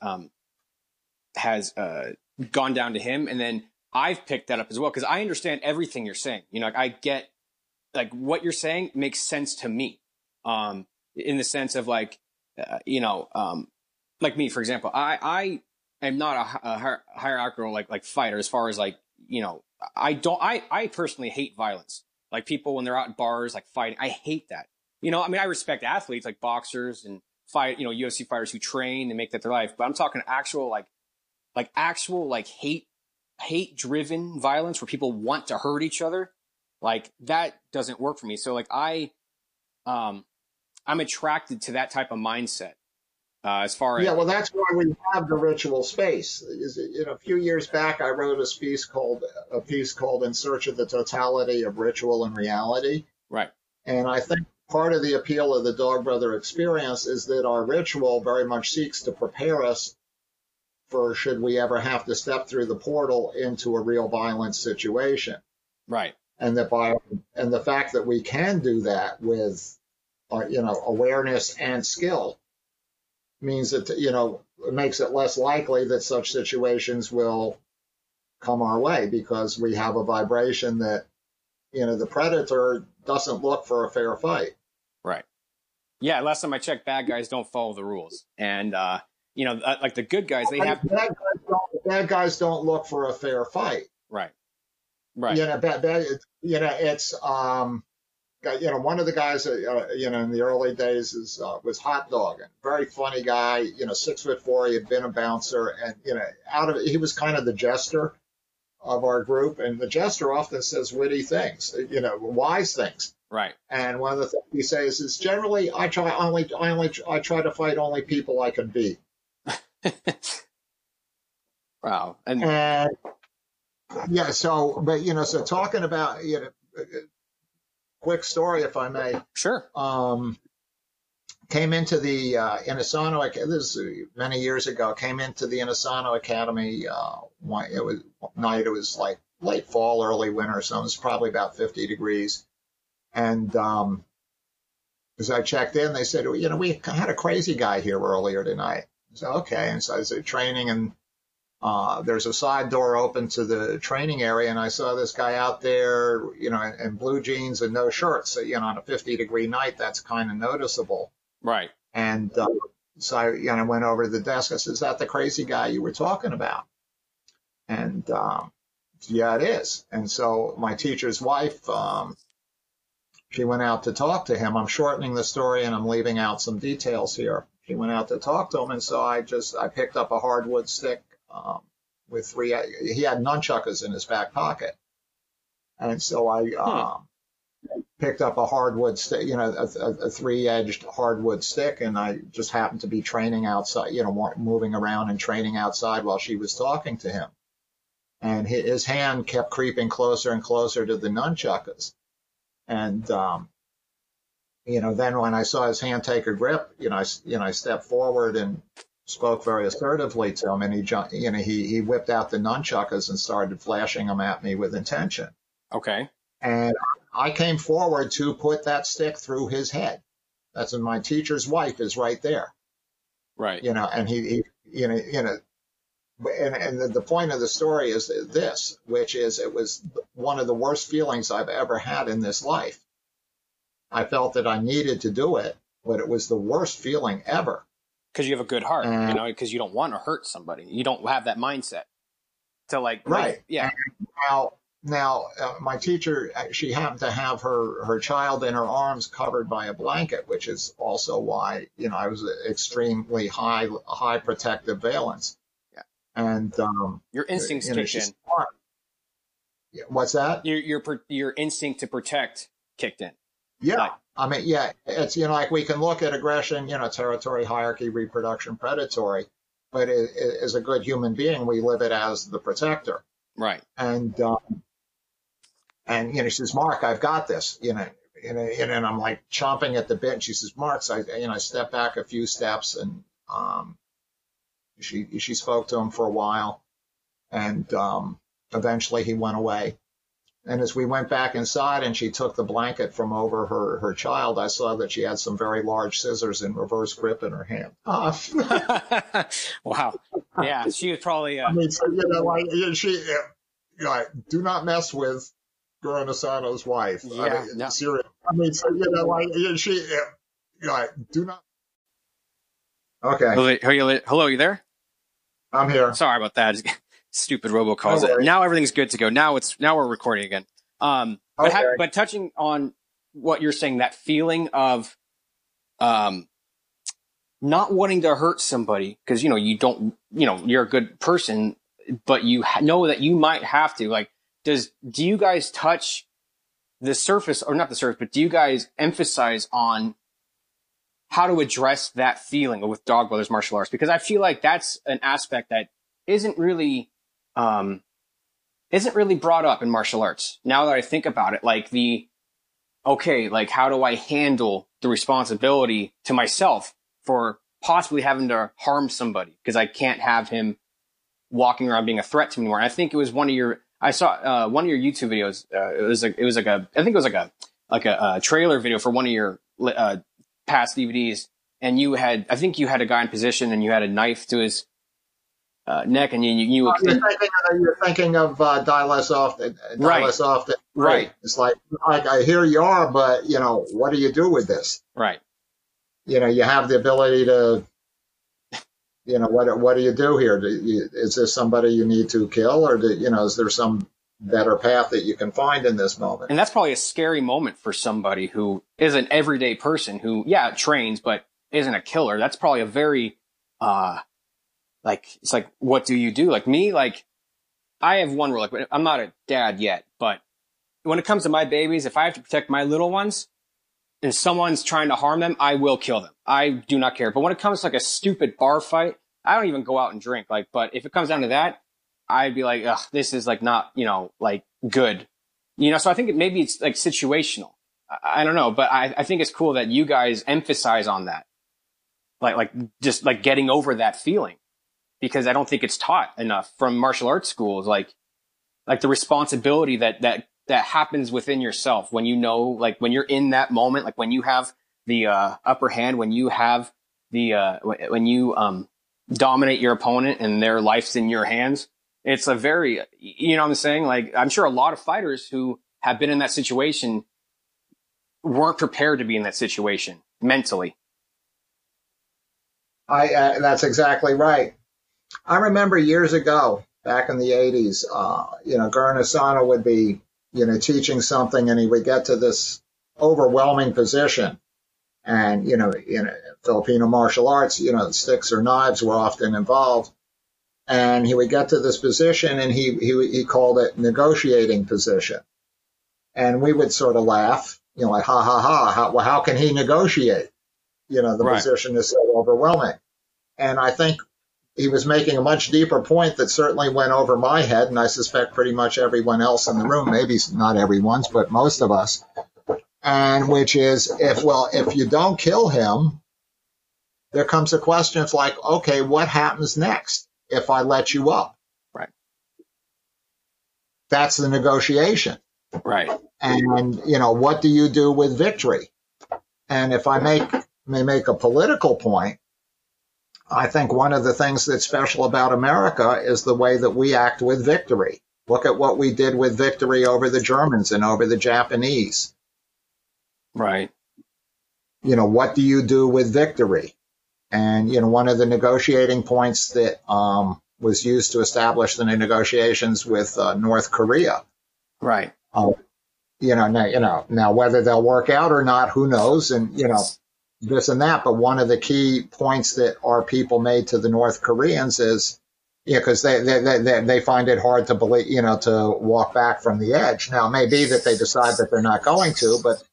gone down to him. And then I've picked that up as well, because I understand everything you're saying. I get what you're saying makes sense to me, in the sense of like me, for example, I am not a hierarchical like fighter as far as I personally hate violence. Like people when they're out in bars like fighting, I hate that. I respect athletes like boxers and UFC fighters who train and make that their life, but I'm talking actual actual hate driven violence where people want to hurt each other. Like that doesn't work for me. So I'm attracted to that type of mindset. As far as
well, that's why we have the ritual space. A few years back, I wrote a piece called "In Search of the Totality of Ritual and Reality."
Right.
And I think part of the appeal of the Dog Brother experience is that our ritual very much seeks to prepare us for should we ever have to step through the portal into a real violent situation.
Right.
And the fact that we can do that with awareness and skill means that, it makes it less likely that such situations will come our way because we have a vibration that, the predator doesn't look for a fair fight.
Right. Yeah. Last time I checked, bad guys don't follow the rules. And, like the good guys,
bad guys don't look for a fair fight.
Right. Right.
It's, one of the guys, in the early days was Hot Dog, very funny guy, 6'4", he had been a bouncer, and, he was kind of the jester of our group, and the jester often says witty things, wise things.
Right.
And one of the things he says is generally I try to fight only people I can beat.
Wow.
So talking about, quick story, if I may.
Sure.
Came into the Inosanto, this is many years ago, came into the Inosanto Academy it was like late fall, early winter, so it was probably about 50 degrees. And as I checked in, they said, you know, we had a crazy guy here earlier tonight. I said, okay. And so I was training, and there's a side door open to the training area, and I saw this guy out there, you know, in blue jeans and no shirts. So, you know, on a 50-degree night, that's kind of noticeable.
Right.
And so I, you know, went over to the desk. I said, is that the crazy guy you were talking about? And yeah, it is. And so my teacher's wife, she went out to talk to him. I'm shortening the story and I'm leaving out some details here. She went out to talk to him, and so I picked up a hardwood stick with three. He had nunchuckers in his back pocket, and so I picked up a hardwood stick, you know, a three-edged hardwood stick, and I just happened to be training outside, you know, moving around and training outside while she was talking to him, and his hand kept creeping closer and closer to the nunchuckers. And, you know, then when I saw his hand take a grip, I stepped forward and spoke very assertively to him, and he whipped out the nunchuckers and started flashing them at me with intention.
Okay.
And I came forward to put that stick through his head. That's when my teacher's wife is right there.
Right.
You know, and and the point of the story is this, which is it was one of the worst feelings I've ever had in this life. I felt that I needed to do it, but it was the worst feeling ever.
Because you have a good heart, you know, because you don't want to hurt somebody. You don't have that mindset to like,
right.
Yeah.
And now my teacher, she happened to have her child in her arms covered by a blanket, which is also why, you know, I was extremely high protective valence. And
your instincts kicked in.
What's that?
Your instinct to protect kicked in.
Yeah, like, I mean, yeah, it's, you know, like we can look at aggression, you know, territory, hierarchy, reproduction, predatory, but as a good human being, we live it as the protector.
Right.
And you know, she says, Mark, I've got this, you know, and I'm like chomping at the bit. And she says, Mark, so I step back a few steps, and she spoke to him for a while, and eventually he went away. And as we went back inside and she took the blanket from over her child, I saw that she had some very large scissors in reverse grip in her hand.
Wow. Yeah, she was probably.
I mean, so, you know, like do not mess with Guru Asano's wife.
Yeah,
I mean,
no.
Seriously. I mean, so, you know, like do not. Okay.
Hello, you there?
I'm here.
Sorry about that. Stupid robocalls. No, now everything's good to go. Now we're recording again. But touching on what you're saying, that feeling of not wanting to hurt somebody, because, you know, you don't, you know, you're a good person, but you know that you might have to. Like, do you guys touch the surface, or not the surface, but do you guys emphasize on how to address that feeling with Dog Brothers Martial Arts? Because I feel like that's an aspect that isn't really brought up in martial arts. Now that I think about it, like like how do I handle the responsibility to myself for possibly having to harm somebody, because I can't have him walking around being a threat to me anymore. And I think it was I saw one of your YouTube videos. It was like a trailer video for one of your past DVDs, and I think you had a guy in position and you had a knife to his neck, and you're
thinking of Die Less Often.
Right.
Less Often.
Right.
It's like here you are, but, you know, what do you do with this?
Right.
You know, you have the ability to, you know, what do you do here? Is this somebody you need to kill, or is there some better path that you can find in this moment?
And that's probably a scary moment for somebody who is an everyday person who, trains, but isn't a killer. That's probably a very, it's like, what do you do? Like me, like I have one rule, like I'm not a dad yet, but when it comes to my babies, if I have to protect my little ones and someone's trying to harm them, I will kill them. I do not care. But when it comes to like a stupid bar fight, I don't even go out and drink. Like, but if it comes down to that, I'd be like, ugh, this is like not, like good, so I think maybe it's like situational. I don't know, but I think it's cool that you guys emphasize on that. Like just like getting over that feeling, because I don't think it's taught enough from martial arts schools. Like the responsibility that that happens within yourself when you know, like when you're in that moment, like when you have the upper hand, when you have the when you dominate your opponent and their life's in your hands. It's a very, you know what I'm saying? Like, I'm sure a lot of fighters who have been in that situation weren't prepared to be in that situation mentally.
That's exactly right. I remember years ago, back in the 80s, Gurren Asano would be, teaching something, and he would get to this overwhelming position. And, in Filipino martial arts, sticks or knives were often involved. And he would get to this position, and he called it negotiating position. And we would sort of laugh, like, ha, ha, ha, how can he negotiate? The
Right.
position is so overwhelming. And I think he was making a much deeper point that certainly went over my head, and I suspect pretty much everyone else in the room, maybe not everyone's, but most of us, and which is, if you don't kill him, there comes a question of like, okay, what happens next if I let you up?
Right.
That's the negotiation.
Right.
And, what do you do with victory? And if I may make a political point, I think one of the things that's special about America is the way that we act with victory. Look at what we did with victory over the Germans and over the Japanese.
Right.
What do you do with victory? And, one of the negotiating points that was used to establish the negotiations with North Korea.
Right.
Now whether they'll work out or not, who knows? And, this and that. But one of the key points that our people made to the North Koreans is, because they find it hard to believe, to walk back from the edge. Now, it may be that they decide that they're not going to, but,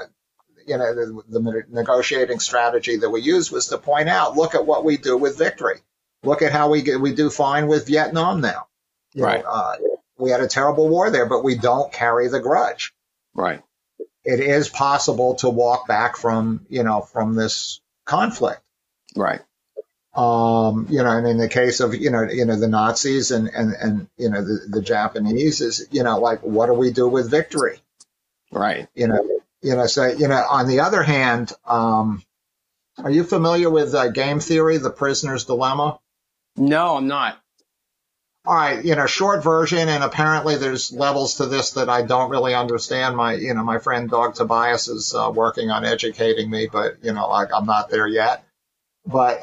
the negotiating strategy that we used was to point out, look at what we do with victory. Look at how we do fine with Vietnam now.
Right.
We had a terrible war there, but we don't carry the grudge.
Right.
It is possible to walk back from this conflict.
Right.
And in the case of, the Nazis and the Japanese is, like, what do we do with victory?
Right.
So, on the other hand, are you familiar with game theory, the prisoner's dilemma?
No, I'm not.
All right, short version, and apparently there's levels to this that I don't really understand. My friend Doug Tobias is working on educating me, but, I'm not there yet. But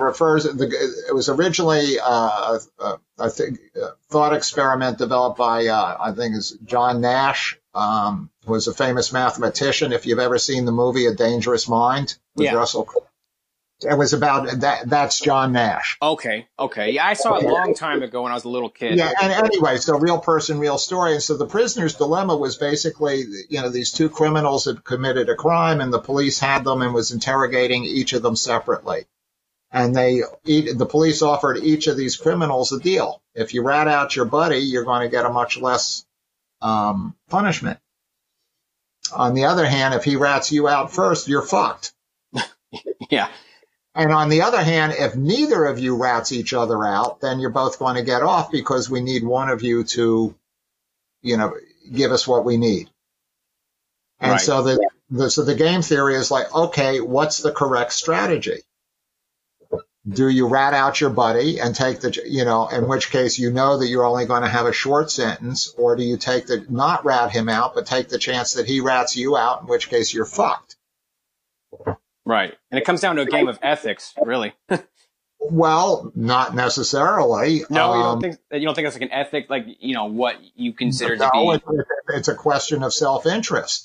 it was originally a thought experiment developed by, I think it's John Nash, who was a famous mathematician. If you've ever seen the movie A Dangerous Mind with Russell Crowe. It was about that. That's John Nash.
Okay. Yeah, I saw it a long time ago when I was a little kid.
Yeah, and anyway, so real person, real story. And so the prisoner's dilemma was basically, these two criminals had committed a crime, and the police had them and was interrogating each of them separately. And the police offered each of these criminals a deal. If you rat out your buddy, you're going to get a much less punishment. On the other hand, if he rats you out first, you're fucked.
Yeah.
And on the other hand, if neither of you rats each other out, then you're both going to get off because we need one of you to, give us what we need. And
right.
So the game theory is like, okay, what's the correct strategy? Do you rat out your buddy and take in which case that you're only going to have a short sentence, or do you not rat him out, but take the chance that he rats you out, in which case you're fucked?
Right. And it comes down to a game of ethics, really.
Well, not necessarily.
No, you don't think it's like an ethic, like, what you consider to be.
It's a question of self-interest.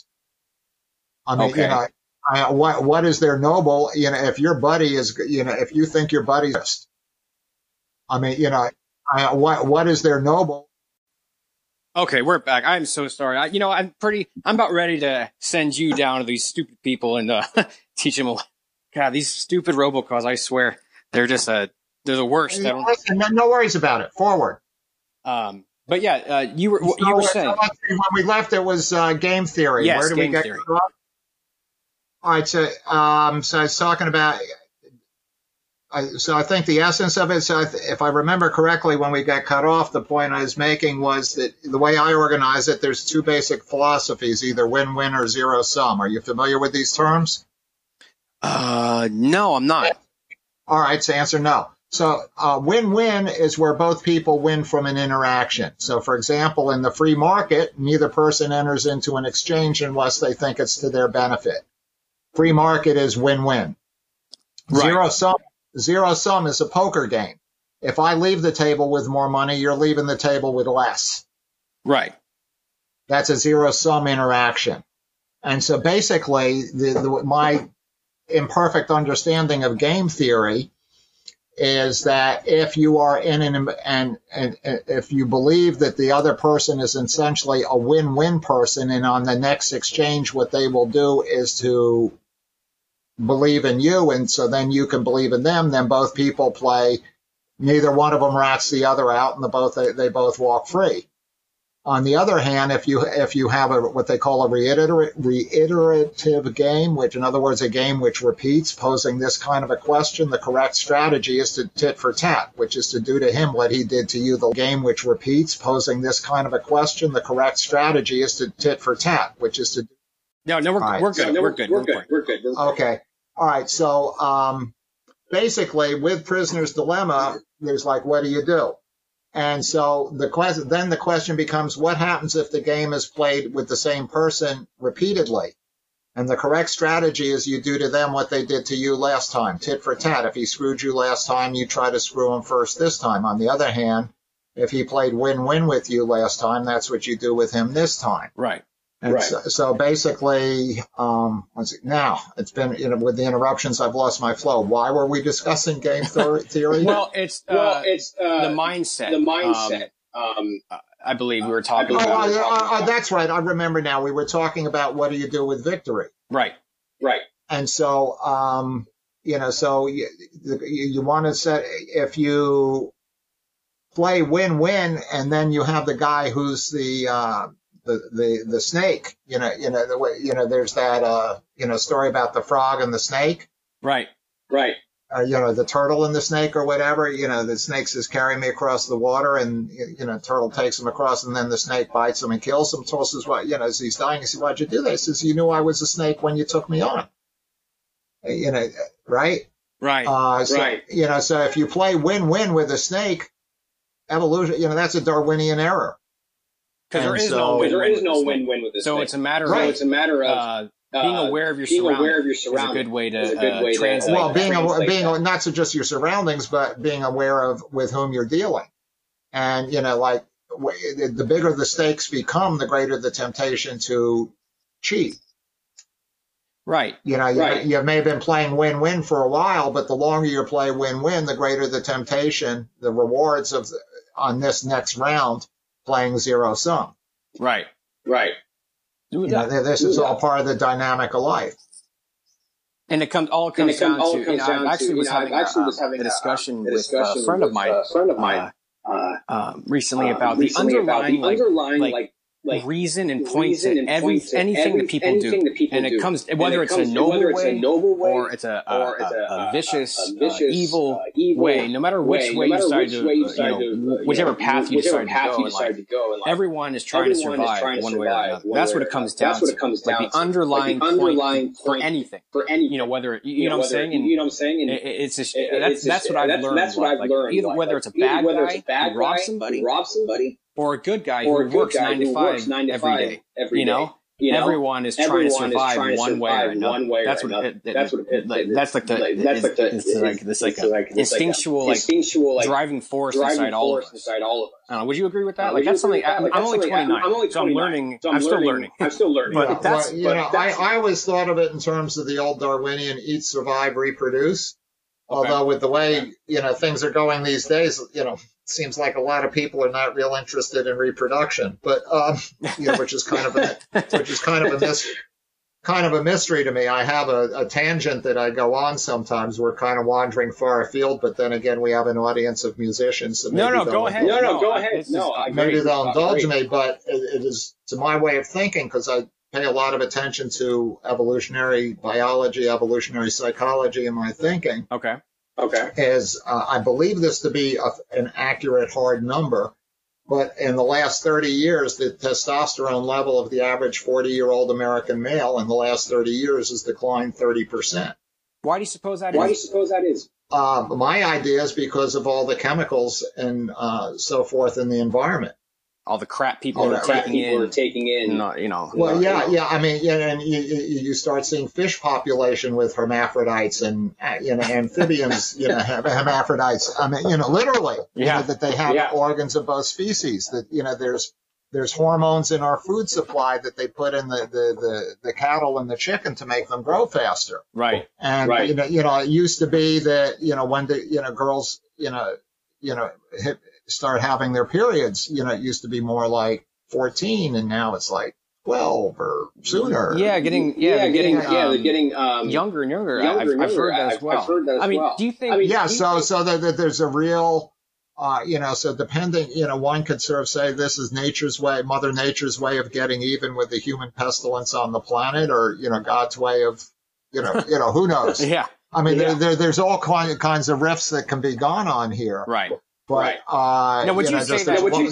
I mean,
okay.
What is their noble, if your buddy is, if you think your buddy's, I mean, what is their noble?
Okay, we're back. I'm so sorry. I'm about ready to send you down to these stupid people and teach them. God, these stupid robocalls, I swear, they're just they're the worst.
No worries about it. Forward.
But yeah, you were saying.
When we left, it was game theory.
Yes,
where did we get
theory.
All right, so I was talking about So I think the essence of it, if I remember correctly, when we got cut off, the point I was making was that the way I organize it, there's two basic philosophies, either win-win or zero sum. Are you familiar with these terms?
No, I'm not.
All right, so answer no. So win-win is where both people win from an interaction. So, for example, in the free market, neither person enters into an exchange unless they think it's to their benefit. Free market is win-win.
Right.
Zero sum is a poker game. If I leave the table with more money, you're leaving the table with less.
Right.
That's a zero sum interaction. And so basically, my imperfect understanding of game theory is that if you are and if you believe that the other person is essentially a win-win person, and on the next exchange, what they will do is to believe in you, and so then you can believe in them, then both people play, neither one of them rats the other out, and they both walk free. On the other hand, if you have what they call a reiterative game, which in other words, a game which repeats, posing this kind of a question, the correct strategy is to tit for tat, which is to do to him what he did to you. The game which repeats, posing this kind of a question, the correct strategy is to tit for tat, which is to.
No, we're good. We're good.
Okay. All right. So basically, with Prisoner's Dilemma, there's like, what do you do? And so the question becomes, what happens if the game is played with the same person repeatedly? And the correct strategy is you do to them what they did to you last time, tit for tat. If he screwed you last time, you try to screw him first this time. On the other hand, if he played win-win with you last time, that's what you do with him this time.
Right.
And right. So basically, now it's been, with the interruptions, I've lost my flow. Why were we discussing game theory?
Well, it's the mindset. The mindset. I believe we were talking about.
That's right. I remember now. We were talking about what do you do with victory?
Right.
And so, so you want to set, if you play win-win, and then you have the guy who's the snake, there's that, story about the frog and the snake.
Right.
The turtle and the snake or whatever, the snake says, carry me across the water, and, turtle takes him across, and then the snake bites him and kills him. Turtle says, well, as he's dying, he says, why'd you do that? He says, you knew I was a snake when you took me on. Right?
Right.
So if you play win-win with a snake, evolution, that's a Darwinian error.
Because there is no win-win with this. So it's a matter of being aware of your surroundings. Is a good way to translate.
Well, being not so just your surroundings, but being aware of with whom you're dealing. And the bigger the stakes become, the greater the temptation to cheat.
Right.
You may have been playing win-win for a while, but the longer you play win-win, the greater the temptation, the rewards on this next round. Playing zero sum.
Right.
This is all part of the dynamic of life.
And it comes down to, I actually was having a discussion with a friend of mine recently about the underlying reason and points in anything that people do, and it comes whether it's a noble way or it's a vicious, evil way. No matter which way you decide to, whichever path you decide to go in life, everyone is trying to survive one way or another. That's what it comes down to. Like the underlying point for anything. Whether you know what I'm saying. It's just that's what I've learned. Either whether it's a bad guy who robs somebody. Or a good guy who works 9 to 5 every day. Everyone is trying to survive one way or another. That's like instinctual driving force inside all of us. Would you agree with that? That's something. I'm only 29, so I'm learning. I'm still learning.
But I always thought of it in terms of the old Darwinian eat, survive, reproduce. Although with the way things are going these days, seems like a lot of people are not real interested in reproduction, but which is kind of a mystery to me. I have a tangent that I go on sometimes. We're kind of wandering far afield, but then again, we have an audience of musicians. So
go ahead.
Go ahead. Maybe they'll indulge me, but it is to my way of thinking, because I pay a lot of attention to evolutionary biology, evolutionary psychology in my thinking.
Okay.
is, I believe this to be an accurate hard number, but in the last 30 years, the testosterone level of the average 40-year-old American male in the last 30 years has declined 30%.
Why do you suppose that is?
My idea is because of all the chemicals and so forth in the environment.
All the crap people are taking in.
Well, yeah. I mean, and you start seeing fish population with hermaphrodites and amphibians, hermaphrodites. I mean, literally, that they have organs of both species. That there's hormones in our food supply that they put in the cattle and the chicken to make them grow faster.
Right.
And it used to be that when the girls start having their periods, it used to be more like 14, and now it's like 12 or sooner.
Yeah, they're getting younger and younger. I've heard that as well. I mean, do you think?
So that there's a real, so depending, one could sort of say this is nature's way, Mother Nature's way of getting even with the human pestilence on the planet, or God's way of, who knows?
Yeah.
I mean, there's all kinds of riffs that can be gone on here.
Right.
But
would you say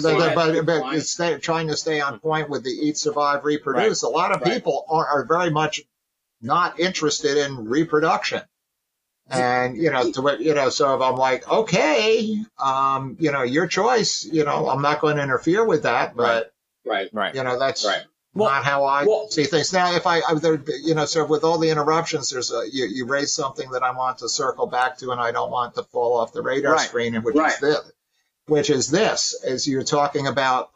that?
Trying to stay on point with the eat, survive, reproduce. Right. A lot of people are very much not interested in reproduction, and so if I'm like, okay, your choice, I'm not going to interfere with that, but that's not how I see things. Now, if I sort of with all the interruptions, there's you raise something that I want to circle back to, and I don't want to fall off the radar screen, and which is this, as you're talking about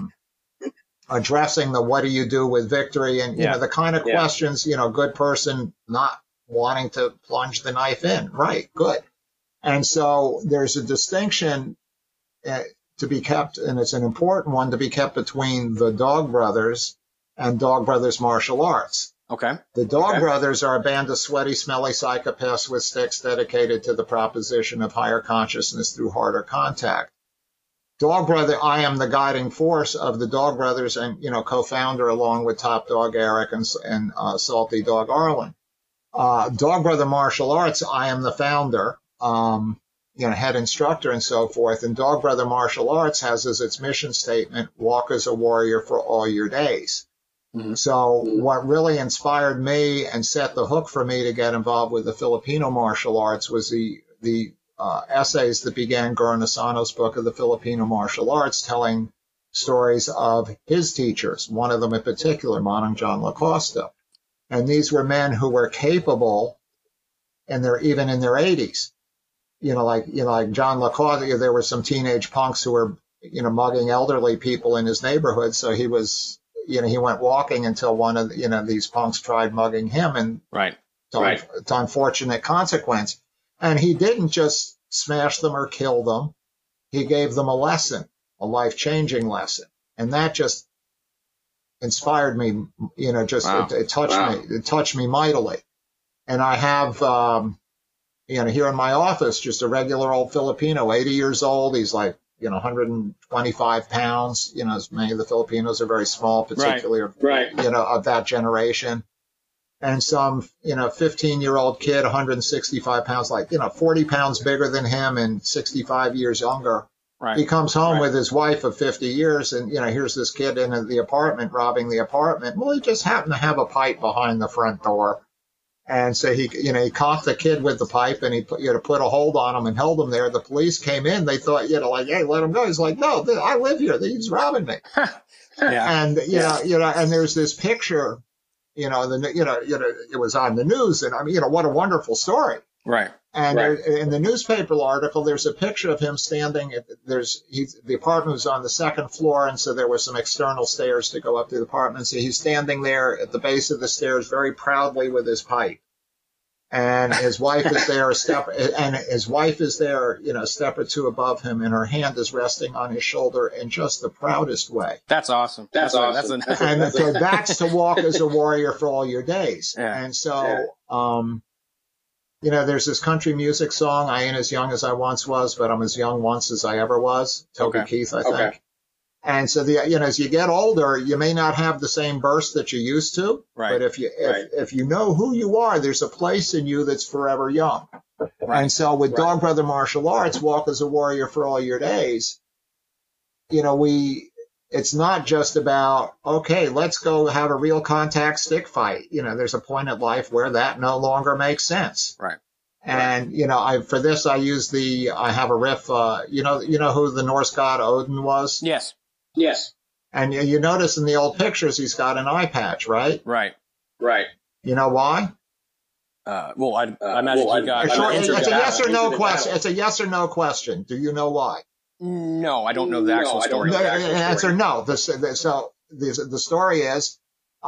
addressing the what do you do with victory, and the kind of questions, good person not wanting to plunge the knife in, right? Good. And so there's a distinction to be kept, and it's an important one to be kept between the Dog Brothers and Dog Brothers Martial Arts.
Okay.
The Dog Brothers are a band of sweaty, smelly psychopaths with sticks dedicated to the proposition of higher consciousness through harder contact. Dog Brother, I am the guiding force of the Dog Brothers and, co-founder along with Top Dog Eric and Salty Dog Arlen. Dog Brother Martial Arts, I am the founder, head instructor and so forth. And Dog Brother Martial Arts has as its mission statement, walk as a warrior for all your days. Mm-hmm. So what really inspired me and set the hook for me to get involved with the Filipino martial arts was the essays that began Guro Nasano's book of the Filipino martial arts, telling stories of his teachers, one of them in particular, Manong John Lacosta. And these were men who were capable, and they're even in their 80s. Like John Lacosta, there were some teenage punks who were, mugging elderly people in his neighborhood. So he was, he went walking until one of, these punks tried mugging him, and to unfortunate consequence. And he didn't just smash them or kill them. He gave them a lesson, a life-changing lesson. And that just inspired me, it touched me mightily. And I have, here in my office, just a regular old Filipino, 80 years old. He's like, 125 pounds. As many of the Filipinos are very small, particularly, of that generation. And some, 15-year-old kid, 165 pounds, 40 pounds bigger than him and 65 years younger. Right. He comes home with his wife of 50 years, and, here's this kid in the apartment robbing the apartment. Well, he just happened to have a pipe behind the front door. And so he caught the kid with the pipe, and he put a hold on him and held him there. The police came in. They thought, hey, let him go. He's like, no, I live here. He's robbing me. And, and there's this picture, it was on the news, and what a wonderful story.
Right.
And in the newspaper article, there's a picture of him standing. The apartment was on the second floor, and so there were some external stairs to go up to the apartment. So he's standing there at the base of the stairs, very proudly with his pipe. And his wife is there, a step or two above him, and her hand is resting on his shoulder in just the proudest way.
That's awesome. That's awesome.
And so that's to walk as a warrior for all your days. Yeah. And so, there's this country music song, I ain't as young as I once was, but I'm as young once as I ever was. Toby Keith, I think. Okay. And so as you get older, you may not have the same burst that you used to. Right. But if you know who you are, there's a place in you that's forever young. Right. And so with Dog Brother Martial Arts, Walk as a Warrior for All Your Days, it's not just about, okay, let's go have a real contact stick fight. There's a point in life where that no longer makes sense.
Right.
And, for this, I have a riff, you know who the Norse god Odin was?
Yes.
Yes.
And you notice in the old pictures, he's got an eye patch, right?
Right.
Right.
You know why?
I imagine he got
it's a yes or no question. It's a yes or no question. Do you know why?
No, I don't know the actual story.
The answer no. So the story is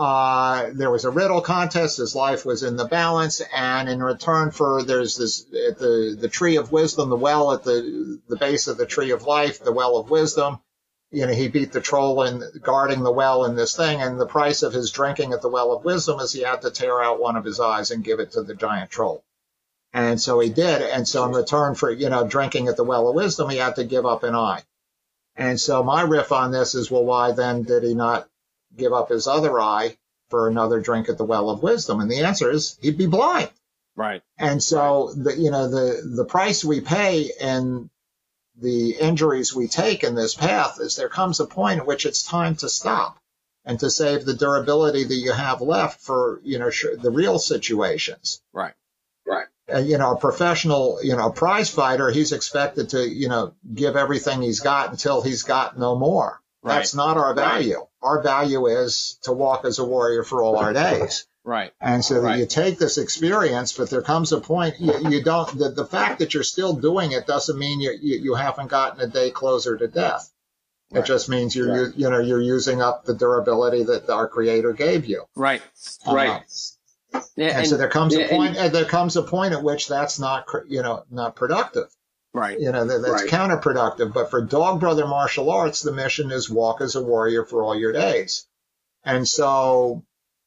there was a riddle contest. His life was in the balance, and in return for there's this the tree of wisdom, the well at the base of the tree of life, the well of wisdom. He beat the troll in guarding the well in this thing, and the price of his drinking at the well of wisdom is he had to tear out one of his eyes and give it to the giant troll. And so he did. And so in return for, drinking at the well of wisdom, he had to give up an eye. And so my riff on this is, well, why then did he not give up his other eye for another drink at the well of wisdom? And the answer is he'd be blind.
Right.
And so the price we pay and the injuries we take in this path is there comes a point at which it's time to stop and to save the durability that you have left for, the real situations.
Right.
Right.
A professional, prize fighter, he's expected to, give everything he's got until he's got no more. Right. That's not our value. Right. Our value is to walk as a warrior for all our days.
Right.
And so you take this experience, but there comes a point you don't. The fact that you're still doing it doesn't mean you haven't gotten a day closer to death. Right. It just means you're using up the durability that our Creator gave you.
Right.
Right.
And so there comes a point. There comes a point at which that's not productive.
Right.
That's counterproductive. But for Dog Brother Martial Arts, the mission is walk as a warrior for all your days. And so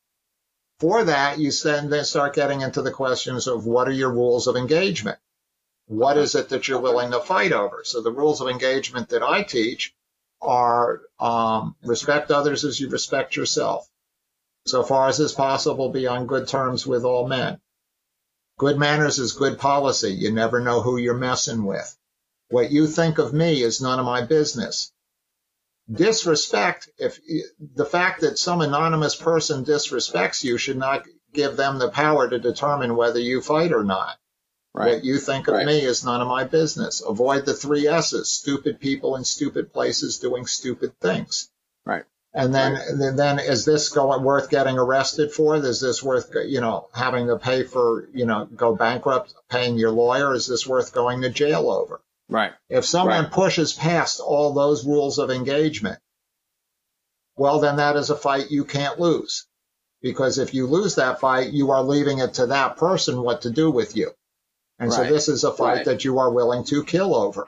for that, you then start getting into the questions of what are your rules of engagement? What is it that you're willing to fight over? So the rules of engagement that I teach are respect others as you respect yourself. So far as is possible, be on good terms with all men. Good manners is good policy. You never know who you're messing with. What you think of me is none of my business. Disrespect, if the fact that some anonymous person disrespects you should not give them the power to determine whether you fight or not. Right. What you think of me is none of my business. Avoid the 3 S's, stupid people in stupid places doing stupid things.
Right.
And then is this worth getting arrested for? Is this worth, having to pay for, go bankrupt, paying your lawyer? Is this worth going to jail over?
Right.
If someone pushes past all those rules of engagement, well, then that is a fight you can't lose. Because if you lose that fight, you are leaving it to that person what to do with you. And so this is a fight that you are willing to kill over.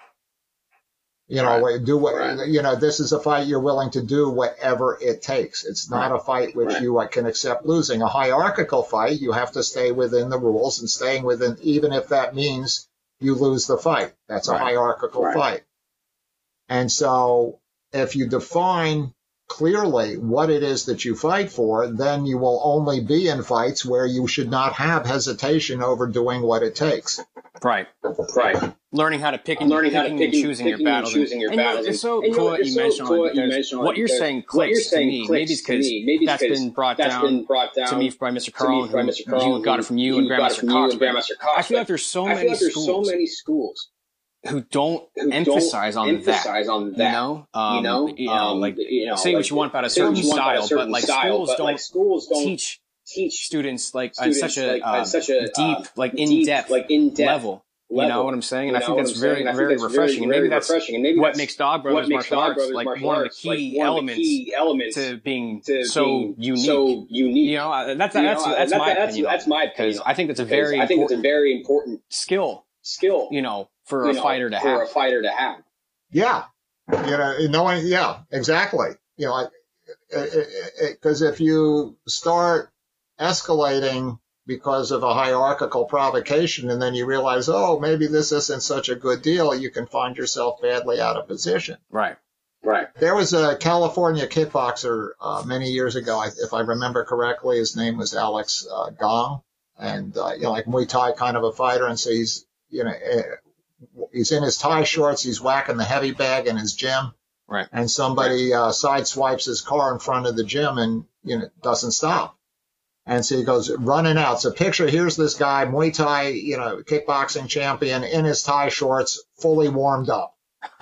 This is a fight you're willing to do whatever it takes. It's not a fight which you can accept losing. A hierarchical fight, you have to stay within the rules and staying within, even if that means you lose the fight. That's a hierarchical fight. And so if you define clearly what it is that you fight for, then you will only be in fights where you should not have hesitation over doing what it takes.
Right. Learning how to pick and choosing your battles. It's so cool that you mentioned what you're saying clicks to me. Maybe it's because that's been brought down to me by Mr. Carl, who got it from you and Grandmaster Cox. I feel like there's so many schools who don't emphasize on that. Say what you want about a certain style, but schools don't teach students on such a deep, in-depth level. You know what I'm saying? And I think that's very, very refreshing. And maybe that's what makes Dog Brothers Martial Arts one of the key elements to being so unique. That's my opinion. Because I think that's a very important skill. For a fighter to have.
Yeah. Yeah, exactly. Because if you start escalating because of a hierarchical provocation and then you realize, oh, maybe this isn't such a good deal, you can find yourself badly out of position.
Right.
There was a California kickboxer many years ago, if I remember correctly, his name was Alex Gong. and like Muay Thai kind of a fighter, and so he's he's in his Thai shorts, he's whacking the heavy bag in his gym,
right?
And somebody sideswipes his car in front of the gym, and doesn't stop. And so he goes running out. So picture, here's this guy, Muay Thai, kickboxing champion, in his Thai shorts, fully warmed up.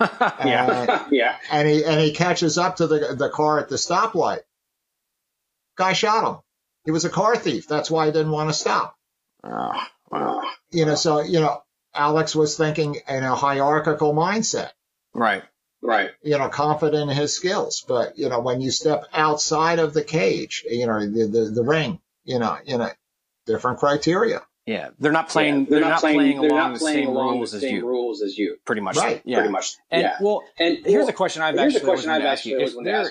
Yeah.
And he catches up to the car at the stoplight. Guy shot him. He was a car thief. That's why he didn't want to stop.
Oh, wow.
So Alex was thinking in a hierarchical mindset.
Right.
Confident in his skills. But, when you step outside of the cage, the ring, different criteria.
Yeah, they're not playing. They're not playing along the same rules as you. Pretty much.
Right.
Yeah.
Pretty much.
And
yeah.
well, here's a question I've actually wanted to ask you. If they're,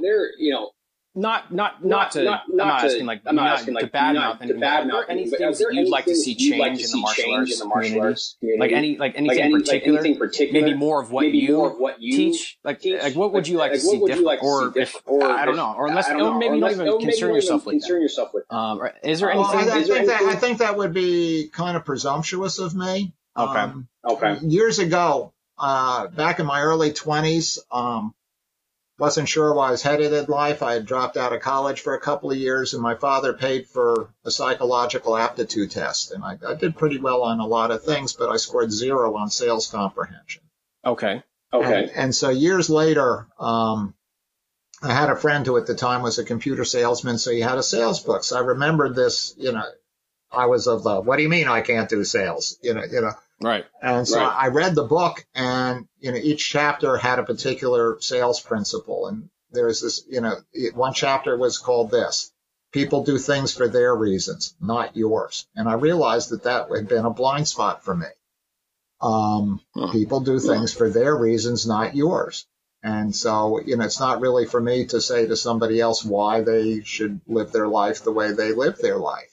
I'm not asking to badmouth anything. Are there any things that you'd like to see change in the martial arts community? Like anything in particular? Maybe more of what you teach. Like what would you like to see different? Or if I don't know, or maybe not even concern yourself with that. Is there anything?
I think that would be kind of presumptuous of me.
Okay.
Years ago, back in my early 20s, wasn't sure where I was headed in life. I had dropped out of college for a couple of years, and my father paid for a psychological aptitude test. And I did pretty well on a lot of things, but I scored 0 on sales comprehension.
Okay.
And so years later, I had a friend who at the time was a computer salesman, so he had a sales book. So I remembered this, I was of the, what do you mean I can't do sales?
Right.
And so I read the book, and, each chapter had a particular sales principle. And there's this, one chapter was called this: people do things for their reasons, not yours. And I realized that had been a blind spot for me. People do things for their reasons, not yours. And so, it's not really for me to say to somebody else why they should live their life the way they live their life.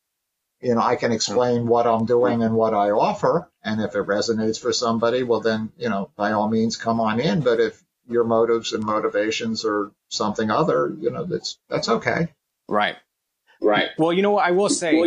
I can explain what I'm doing and what I offer. And if it resonates for somebody, well, then, by all means, come on in. But if your motives and motivations are something other, that's okay.
Right. Well, what I will say.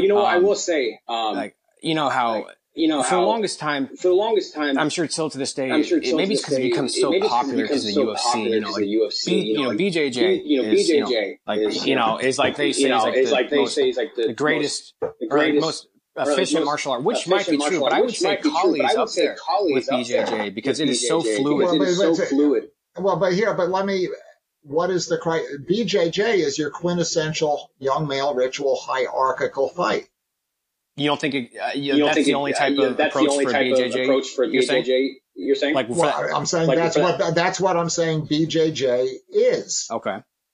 For the longest time, I'm sure still to this day, maybe it's because it becomes so popular because of the UFC. BJJ is like they say is like the greatest or most efficient martial art, which might be true, but I would say Kali is up there with BJJ because it is so fluid.
What is the BJJ is your quintessential young male ritual hierarchical fight.
You don't think that's the only type of approach for BJJ? You're saying?
I'm saying that's what I'm saying BJJ is.
Okay.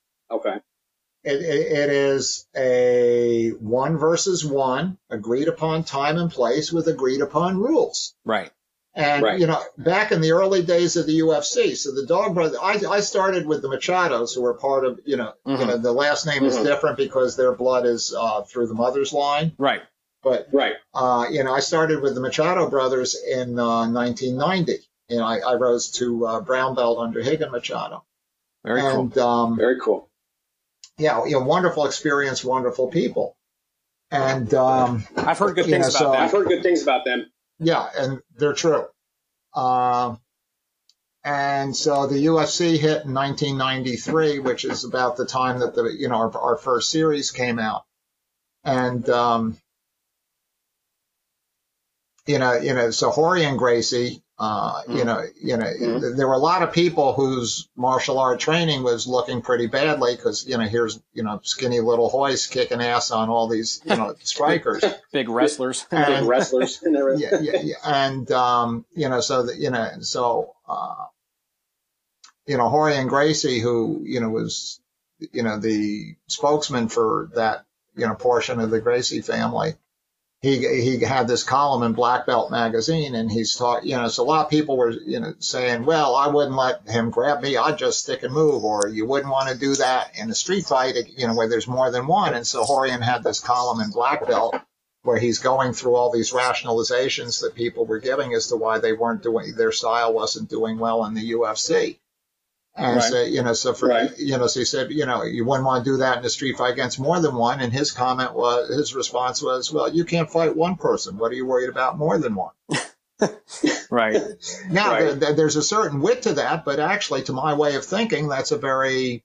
It is a 1 versus 1, agreed upon time and place with agreed upon rules.
Right.
And, back in the early days of the UFC, so the Dog Brothers, I started with the Machados, who were part of, the last name is different because their blood is through the mother's line.
Right.
But, I started with the Machado brothers in 1990. I rose to brown belt under Higan Machado.
Very cool.
Yeah, wonderful experience, wonderful people. And
I've heard good things about them.
Yeah, and they're true. And so the UFC hit in 1993, which is about the time that our first series came out. And so Rorion Gracie, there were a lot of people whose martial art training was looking pretty badly because, here's, skinny little Hoist kicking ass on all these, strikers.
Big wrestlers.
And, And, Rorion Gracie, who, was, the spokesman for that, portion of the Gracie family. He had this column in Black Belt magazine, and he's taught, so a lot of people were, saying, well, I wouldn't let him grab me. I'd just stick and move, or you wouldn't want to do that in a street fight, where there's more than one. And so Rorion had this column in Black Belt where he's going through all these rationalizations that people were giving as to why they weren't doing, their style wasn't doing well in the UFC. And so, so for, so he said, you wouldn't want to do that in a street fight against more than one. And his response was, well, you can't fight one person. What are you worried about more than one?
Right.
Now, there's a certain wit to that, but actually, to my way of thinking, that's a very,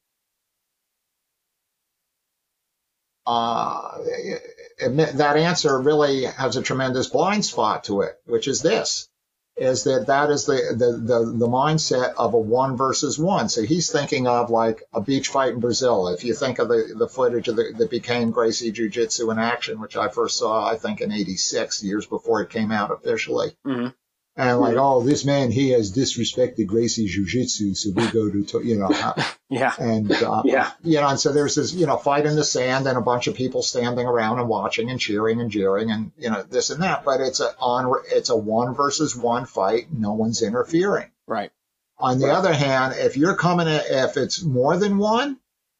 that answer really has a tremendous blind spot to it, which is this. Is that is the mindset of a 1 versus 1. So he's thinking of like a beach fight in Brazil. If you think of the footage that became Gracie Jiu-Jitsu in action, which I first saw, I think in '86, years before it came out officially. Mm-hmm. And like, oh, this man, he has disrespected Gracie Jiu-Jitsu, so we go to,
yeah.
And, and so there's this, fight in the sand and a bunch of people standing around and watching and cheering and jeering and, this and that. But it's a 1 versus 1 fight. No one's interfering.
Right.
On the other hand, if it's more than one,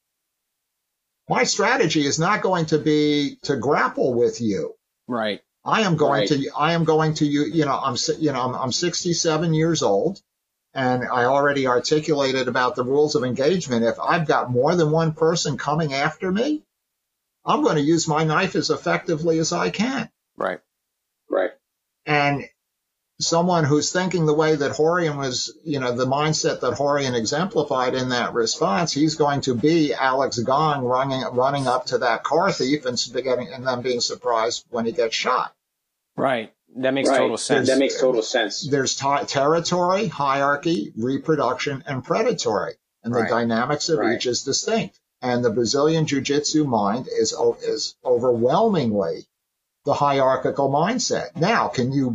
my strategy is not going to be to grapple with you.
Right.
I am going to, I'm 67 years old, and I already articulated about the rules of engagement. If I've got more than one person coming after me, I'm going to use my knife as effectively as I can.
Right.
Right.
And someone who's thinking the way that Rorion was, the mindset that Rorion exemplified in that response, he's going to be Alex Gong running up to that car thief and then being surprised when he gets shot.
Right. That makes total sense.
That makes total sense.
There's territory, hierarchy, reproduction, and predatory. And the dynamics of each is distinct. And the Brazilian Jiu-Jitsu mind is overwhelmingly the hierarchical mindset. Now, can you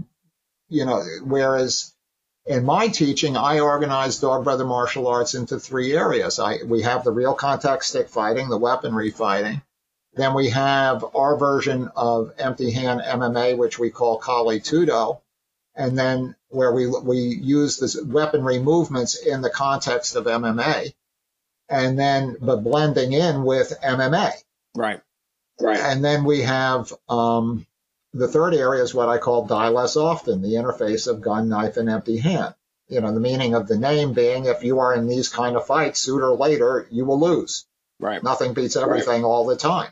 whereas in my teaching, I organize Dog Brother martial arts into 3 areas. We have the real contact stick fighting, the weaponry fighting. Then we have our version of empty hand MMA, which we call Kali Tudo. And then where we use the weaponry movements in the context of MMA. And then, but blending in with MMA.
Right.
Right.
And then we have, the third area is what I call die less often, the interface of gun, knife, and empty hand. The meaning of the name being if you are in these kind of fights, sooner or later, you will lose.
Right.
Nothing beats everything all the time.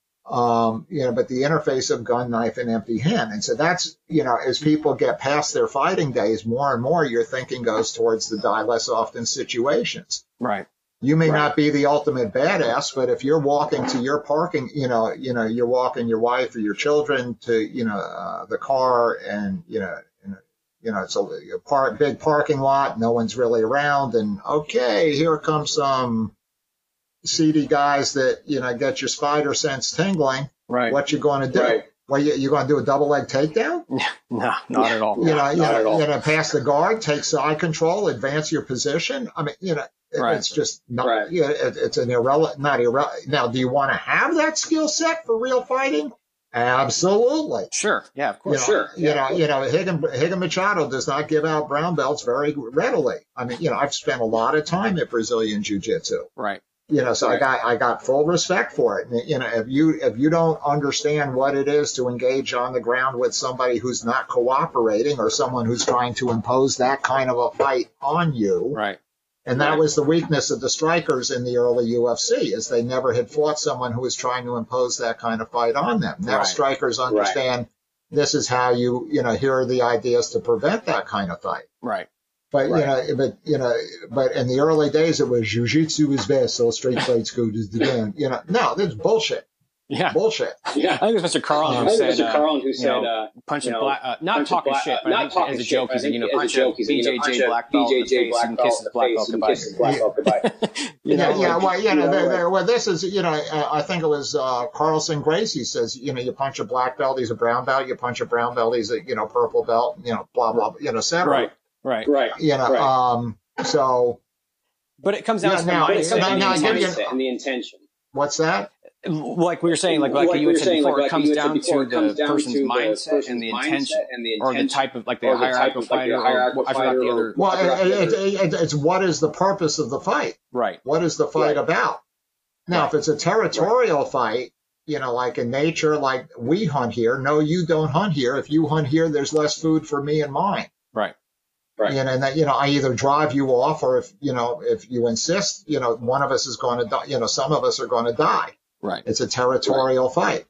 But the interface of gun, knife, and empty hand. And so that's, as people get past their fighting days, more and more your thinking goes towards the die less often situations.
Right.
You may not be the ultimate badass, but if you're walking to your parking, you're walking your wife or your children to, the car and, it's a big parking lot. No one's really around. And okay, here comes some seedy guys that, get your spider sense tingling.
Right.
What you going to do? Right. Well, you going to do a double leg takedown?
No, not at all.
Pass the guard, take side control, advance your position. I mean, it's just not, it's an not irrelevant. Now, do you want to have that skill set for real fighting? Absolutely.
Sure. Yeah, of course.
Higan Machado does not give out brown belts very readily. I mean, I've spent a lot of time at Brazilian Jiu-Jitsu.
Right.
So I got full respect for it. If you don't understand what it is to engage on the ground with somebody who's not cooperating or someone who's trying to impose that kind of a fight on you.
Right.
And that was the weakness of the strikers in the early UFC, is they never had fought someone who was trying to impose that kind of fight on them. Now strikers understand this is how here are the ideas to prevent that kind of fight.
Right.
But, but in the early days, it was jiu-jitsu is best, so street fights go to the gun. No, that's bullshit.
Yeah.
Bullshit.
Yeah. I think it was Mr. Carlin who said, punching black, not talking shit, but I think as a joke, he said, punch a BJJ black belt in the face and kiss his black belt goodbye.
Well, this is, I think it was Carlson Gracie says, you punch a black belt, he's a brown belt, you punch a brown belt, he's a, purple belt, blah, blah, et cetera.
Right.
So.
But it comes down to the mindset
and the intention.
What's that?
Like we were saying, like you had said before, it comes down to the person's mindset and the intention, or the type of, like the hierarchical fighter, or I forgot the other.
Well, it's what is the purpose of the fight?
Right.
What is the fight about? Now, if it's a territorial fight, like in nature, like we hunt here. No, you don't hunt here. If you hunt here, there's less food for me and mine.
Right.
Right.
And that, I either drive you off, or if you insist, one of us is going to die, some of us are going to die.
Right.
It's a territorial fight.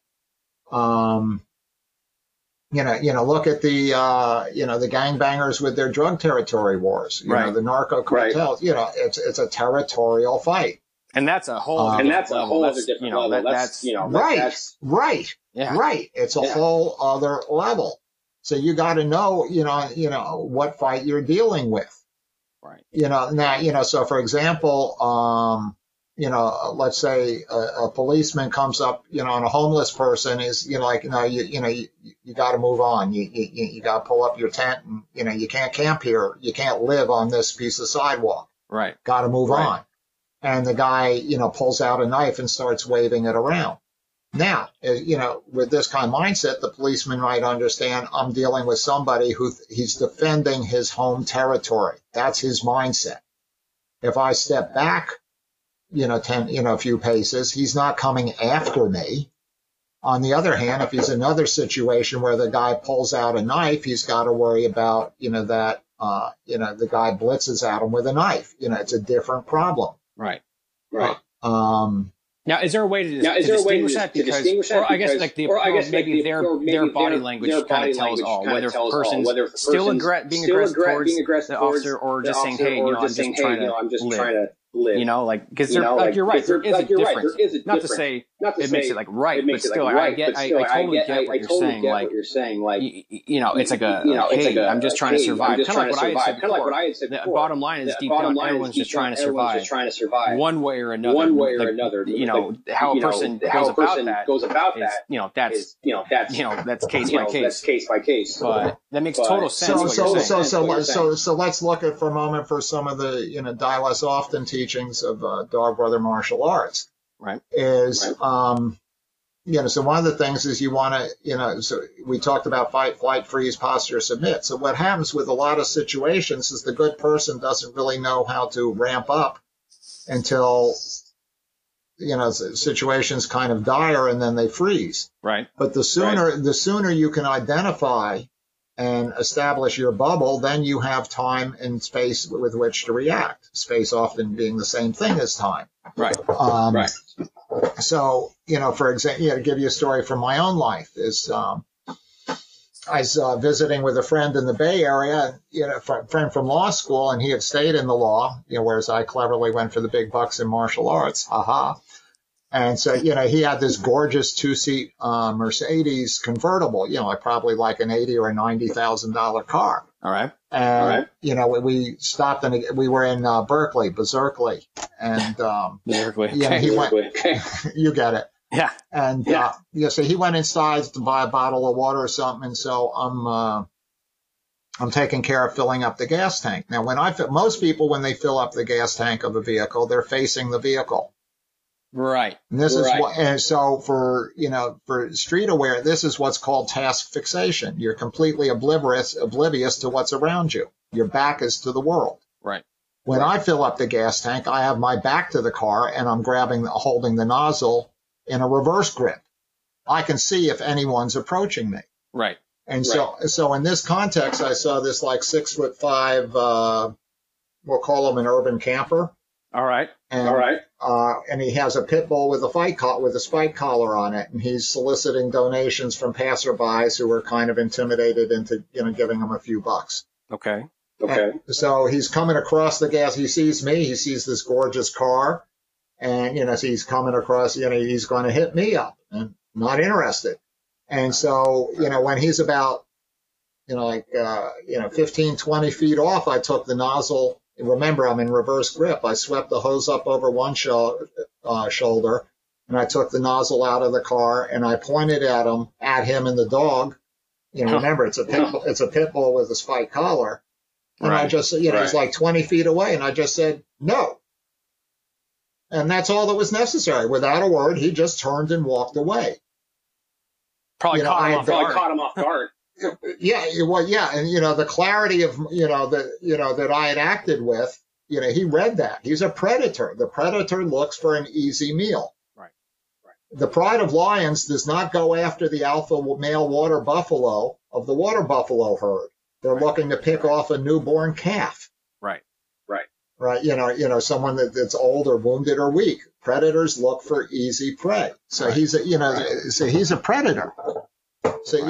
Look at the gangbangers with their drug territory wars, the narco cartels, it's a territorial fight.
And that's a whole other different level.
Right. Yeah. Right. It's a whole other level. So you got to know, what fight you're dealing with.
Right.
Now, so for example, let's say a policeman comes up, on a homeless person is, you got to move on. You got to pull up your tent and, you can't camp here. You can't live on this piece of sidewalk.
Right.
Got to move on. And the guy, pulls out a knife and starts waving it around. Now, with this kind of mindset, the policeman might understand I'm dealing with somebody who he's defending his home territory. That's his mindset. If I step back, a few paces, he's not coming after me. On the other hand, if he's another situation where the guy pulls out a knife, he's got to worry about, that, the guy blitzes at him with a knife. It's a different problem.
Right.
Right.
Now, is there a way to distinguish that? Or I guess maybe their body language kind of tells all, whether a person's still being aggressive towards the officer or just saying, hey, I'm just trying to live. Because you're right, there is a difference. Not to say it makes it right, but still, I totally get what you're saying. It's like hey, I'm just trying to survive. Kind of like what I had said before. The bottom line is deep down, everyone's just trying to survive. One way or another. How a person goes about that, that's case by case. But that makes total sense.
So let's look at for a moment for some of the die less often teachings of Dog Brother martial arts.
Right.
So one of the things is you want to, so we talked about fight, flight, freeze, posture, submit. So what happens with a lot of situations is the good person doesn't really know how to ramp up until, the situation's kind of dire and then they freeze.
Right.
But the sooner you can identify and establish your bubble, then you have time and space with which to react. Space often being the same thing as time.
Right.
Right.
So, for example, to give you a story from my own life is, I was visiting with a friend in the Bay Area, a friend from law school, and he had stayed in the law, whereas I cleverly went for the big bucks in martial arts. Aha. And so, he had this gorgeous two-seat Mercedes convertible, probably like an $80,000 or $90,000 car.
All right.
And, we stopped and we were in Berkeley, and, he went, you get it.
Yeah.
And, so he went inside to buy a bottle of water or something. And so I'm taking care of filling up the gas tank. Now, most people, when they fill up the gas tank of a vehicle, they're facing the vehicle.
Right.
And this is what, and so for street aware, this is what's called task fixation. You're completely oblivious to what's around you. Your back is to the world.
Right.
When I fill up the gas tank, I have my back to the car and I'm holding the nozzle in a reverse grip. I can see if anyone's approaching me.
Right.
And so in this context, I saw this like 6'5", we'll call him an urban camper.
All right.
And he has a pit bull with a spike collar on it, and he's soliciting donations from passerbys who are kind of intimidated into giving him a few bucks.
Okay.
And so he's coming across the gas. He sees me. He sees this gorgeous car, and so he's coming across. He's going to hit me up, and not interested. And so when he's about 15, 20 feet off, I took the nozzle. Remember, I'm in reverse grip. I swept the hose up over one shoulder, and I took the nozzle out of the car, and I pointed at him and the dog. Remember, it's a pit bull with a spike collar. And I just, he's like 20 feet away, and I just said, no. And that's all that was necessary. Without a word, he just turned and walked away.
Probably caught him off guard.
Yeah, and the clarity of that I had acted with, he read that. He's a predator. The predator looks for an easy meal.
Right.
The pride of lions does not go after the alpha male water buffalo of the water buffalo herd. They're looking to pick off a newborn calf.
Right.
Right. Someone that's old or wounded or weak. Predators look for easy prey. So he's a predator. So,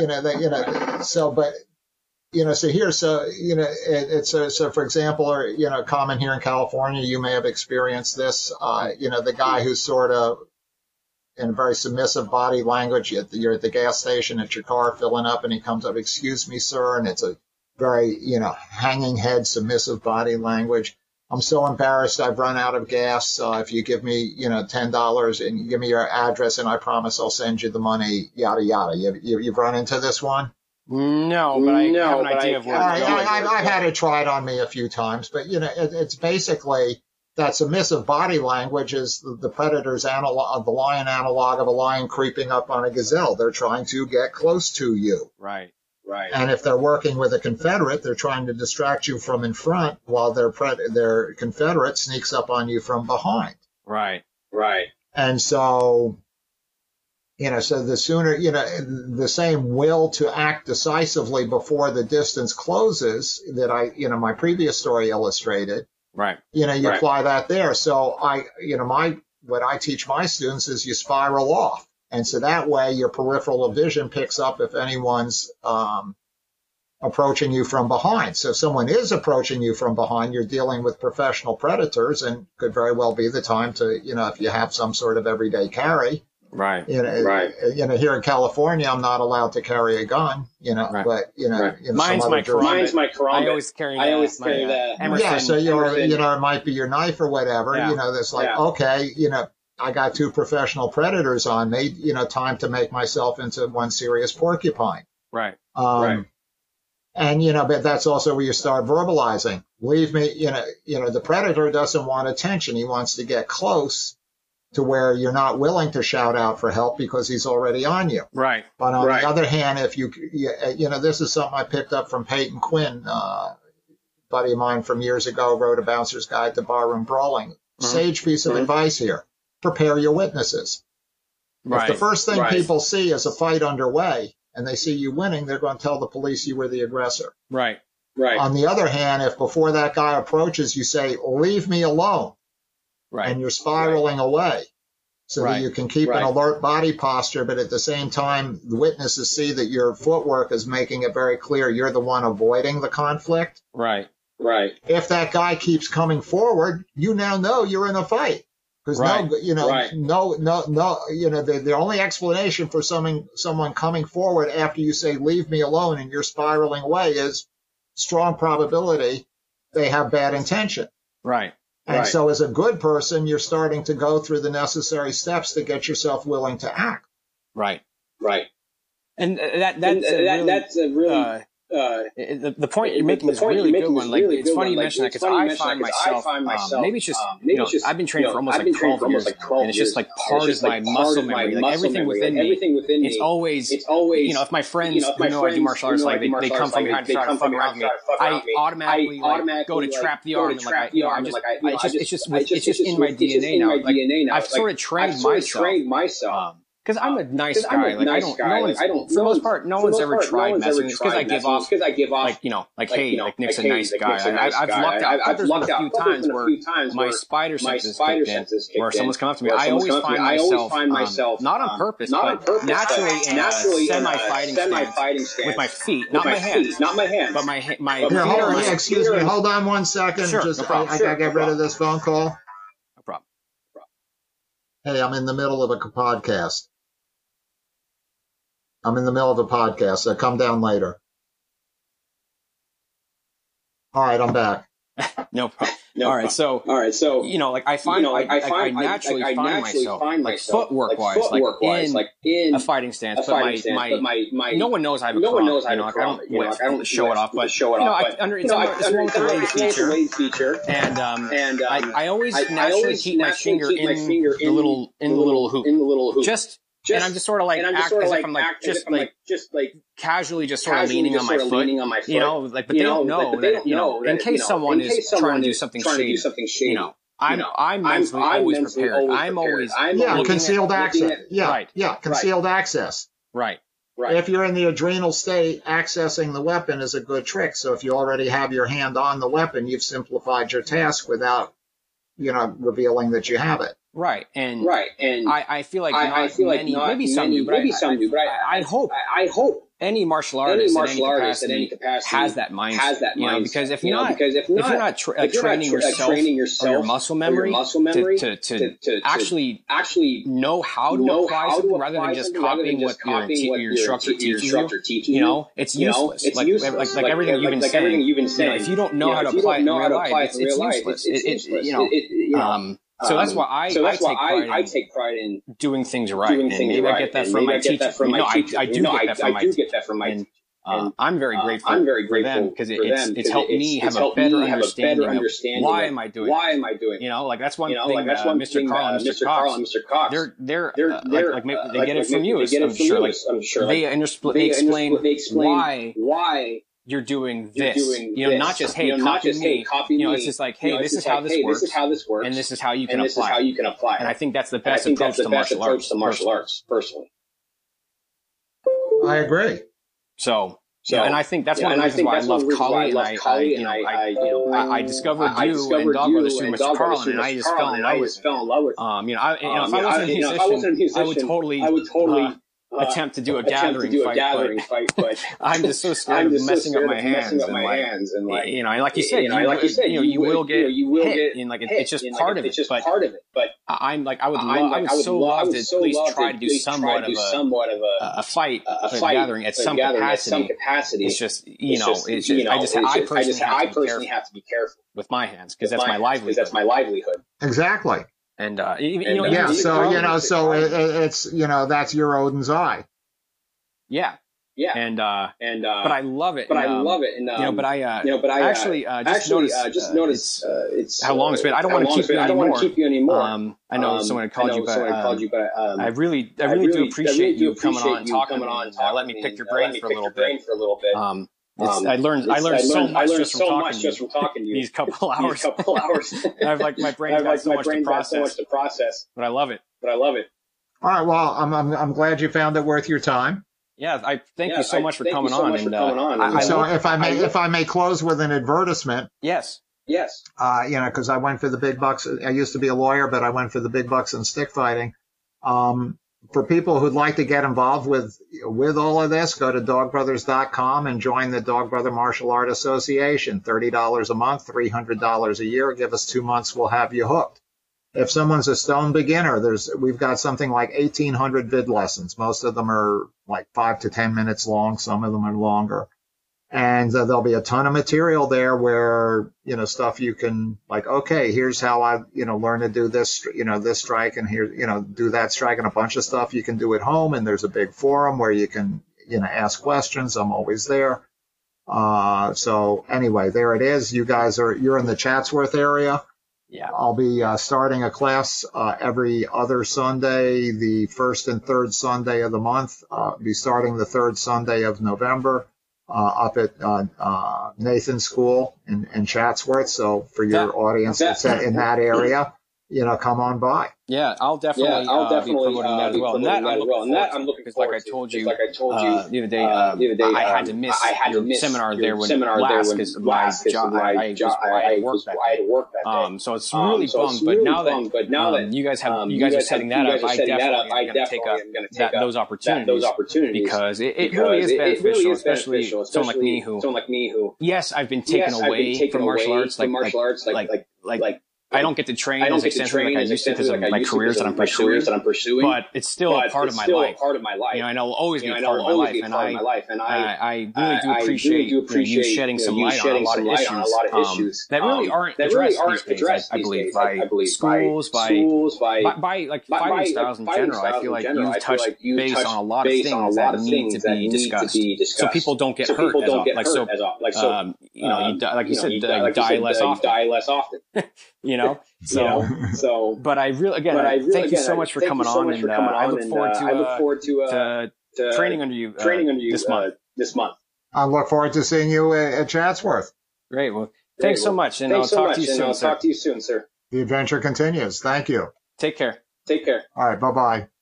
so for example, or, common here in California, you may have experienced this, the guy who's sort of in very submissive body language. You're at the gas station at your car filling up and he comes up, "Excuse me, sir." And it's a very, hanging head, submissive body language. "I'm so embarrassed. I've run out of gas. If you give me, $10 and you give me your address and I promise I'll send you the money," yada, yada. You've run into this one?
No, but I have an idea of where
I've had it tried on me a few times, but, it's basically that submissive body language is the predator's analog, the lion analog of a lion creeping up on a gazelle. They're trying to get close to you.
Right.
And if they're working with a Confederate, they're trying to distract you from in front while their Confederate sneaks up on you from behind.
Right.
And so, so the sooner, the same will to act decisively before the distance closes that my previous story illustrated.
Right.
You apply that there. So what I teach my students is you spiral off. And so that way your peripheral vision picks up if anyone's approaching you from behind. So if someone is approaching you from behind, you're dealing with professional predators and could very well be the time to, if you have some sort of everyday carry.
Right.
Here in California, I'm not allowed to carry a gun, but,
mine's my Karambit. I always carry
that.
Emerson.
Yeah. So, it might be your knife or whatever, that's like, okay, I got two professional predators on me, time to make myself into one serious porcupine.
Right.
And, but that's also where you start verbalizing. Leave me, the predator doesn't want attention. He wants to get close to where you're not willing to shout out for help because he's already on you.
Right.
But on the other hand, if this is something I picked up from Peyton Quinn, buddy of mine from years ago, wrote A Bouncer's Guide to Barroom Brawling. Sage piece of advice here. Prepare your witnesses. If the first thing people see is a fight underway and they see you winning, they're going to tell the police you were the aggressor.
Right.
On the other hand, if before that guy approaches, you say, "Leave me alone," and you're spiraling away so that you can keep an alert body posture, but at the same time, the witnesses see that your footwork is making it very clear you're the one avoiding the conflict.
Right.
If that guy keeps coming forward, you now know you're in a fight. Because the only explanation for someone coming forward after you say, "Leave me alone," and you're spiraling away is strong probability they have bad intention.
Right.
And so as a good person, you're starting to go through the necessary steps to get yourself willing to act.
Right. And that's a really the point you're making is really good one. Like, it's funny you mention that because I find myself, maybe it's just, I've been training for almost like 12 years, and it's just like part of my muscle memory. Like everything within me, it's always, if my friends who know I do martial arts, like they come from behind to try to fuck around with me, I automatically go to trap the arm, and it's just in my DNA now. Like I've sort of trained myself. Because I'm a nice guy. Like for the most part, no one's ever tried messing with me. Because I give off, hey, Nick's a nice guy. I've lucked out. There's been a few times where my spider senses kicked in, where someone's come up to me. I always find myself, not on purpose, but naturally in a semi-fighting stance with my feet, not my hands, but my feet are.
Excuse me, hold on one second.
Sure,
just, I gotta get rid of this phone call.
No problem.
Hey, I'm in the middle of a podcast. So come down later. All right, I'm back.
No problem. All right, so I naturally find myself like footwork-wise, like in a fighting stance, but my no one knows I have a Karambit. I don't show it off, but it's one with the Wade feature, and I always naturally keep my finger in the little hoop, and I'm just sort of like act as if I'm just casually just sort of leaning on my foot, but they don't know that, in case someone is trying to do something shady, I'm mentally always prepared. I'm always
concealed access. Concealed access.
Right.
If you're in the adrenal state, accessing the weapon is a good trick. So if you already have your hand on the weapon, you've simplified your task without, revealing that you have it.
Right. And I feel like maybe some do, but I hope any martial artist in any capacity has that mindset. Because if you're not training yourself or your muscle memory to actually know how to apply something rather than just copying what your instructor teaches you, it's useless. Like everything you've been saying. If you don't know how to apply it in real life, it's useless. So that's why I take pride in doing things right. And maybe I get that from my teacher. I do get that from my teacher. And I'm very grateful for them because it's helped me have a better understanding of why am I doing it. That's one thing Mr. Carl and Mr. Cox, they're they get it from you, I'm sure. They explain why you're doing this, not just, hey, copy me. It's just like, hey, this is how this works, and this is how you can apply it. And I think that's the best approach to martial arts, personally.
I agree.
So, and I think that's one of the reasons why I love Kali, and I discovered you and Dog Brothers through Mr. Carlin, and I just fell in love with it. If I wasn't a musician, I would totally attempt to do a gathering fight, but I'm just so scared of messing up my hands. And like you said, you will get hit, and it's just part of it. But I'm like, I would so love to at least try to do somewhat of a fight, a gathering at some capacity. It's just, I personally have to be careful with my hands because that's my livelihood.
Exactly.
And
it's that's your Odin's eye.
Yeah. And but I love it. And but I actually just noticed it's how long it's been. I don't want to keep you anymore. I know someone called you, but I really do appreciate you coming on and talking and let me pick your brain for a little bit. I learned so much just from talking to you these couple hours. I've my brain's got so much to process. But I love it.
All right. Well, I'm glad you found it worth your time.
Yeah. I thank you so much for coming on.
So if I may close with an advertisement.
Yes.
Because I went for the big bucks. I used to be a lawyer, but I went for the big bucks in stick fighting. For people who'd like to get involved with all of this, go to dogbrothers.com and join the Dog Brother Martial Art Association. $30 a month, $300 a year. Give us 2 months, we'll have you hooked. If someone's a stone beginner, we've got something like 1,800 vid lessons. Most of them are like 5 to 10 minutes long. Some of them are longer. And there'll be a ton of material there where, stuff you can okay, here's how I, learn to do this, this strike and here, do that strike and a bunch of stuff you can do at home. And there's a big forum where you can, ask questions. I'm always there. So anyway, there it is. You're in the Chatsworth area.
Yeah.
I'll be starting a class every other Sunday, the first and third Sunday of the month. Be starting the third Sunday of November. Up at Nathan's School in Chatsworth. So for your audience that's in that area, come on by.
Yeah, I'll definitely be promoting that as well. And that I'm looking because, like I told you the other day, I had to miss your seminar there when last because of my job. I had work that day. So it's really bummed. But now that you guys are setting that up, I definitely am going to take up those opportunities because it really is beneficial, especially someone like me who yes, I've been taken away from martial arts, like. I don't get to train as extensively like I used to because of my careers that I'm pursuing, but it's still a part of my life. And it'll always be a part of my life. And I really do appreciate you shedding some light on a lot of issues that really aren't addressed these days, I believe, by schools, by like fighting styles in general. I feel like you've touched base on a lot of things that need to be discussed so people don't get hurt as often. Like you said, die less often. But I really, thank you so much for coming on, and I look forward to training under you this month.
I look forward to seeing you at Chatsworth.
Great. Well, thanks so much, and I'll talk to you soon, sir.
The adventure continues. Thank you.
Take care.
All right. Bye-bye.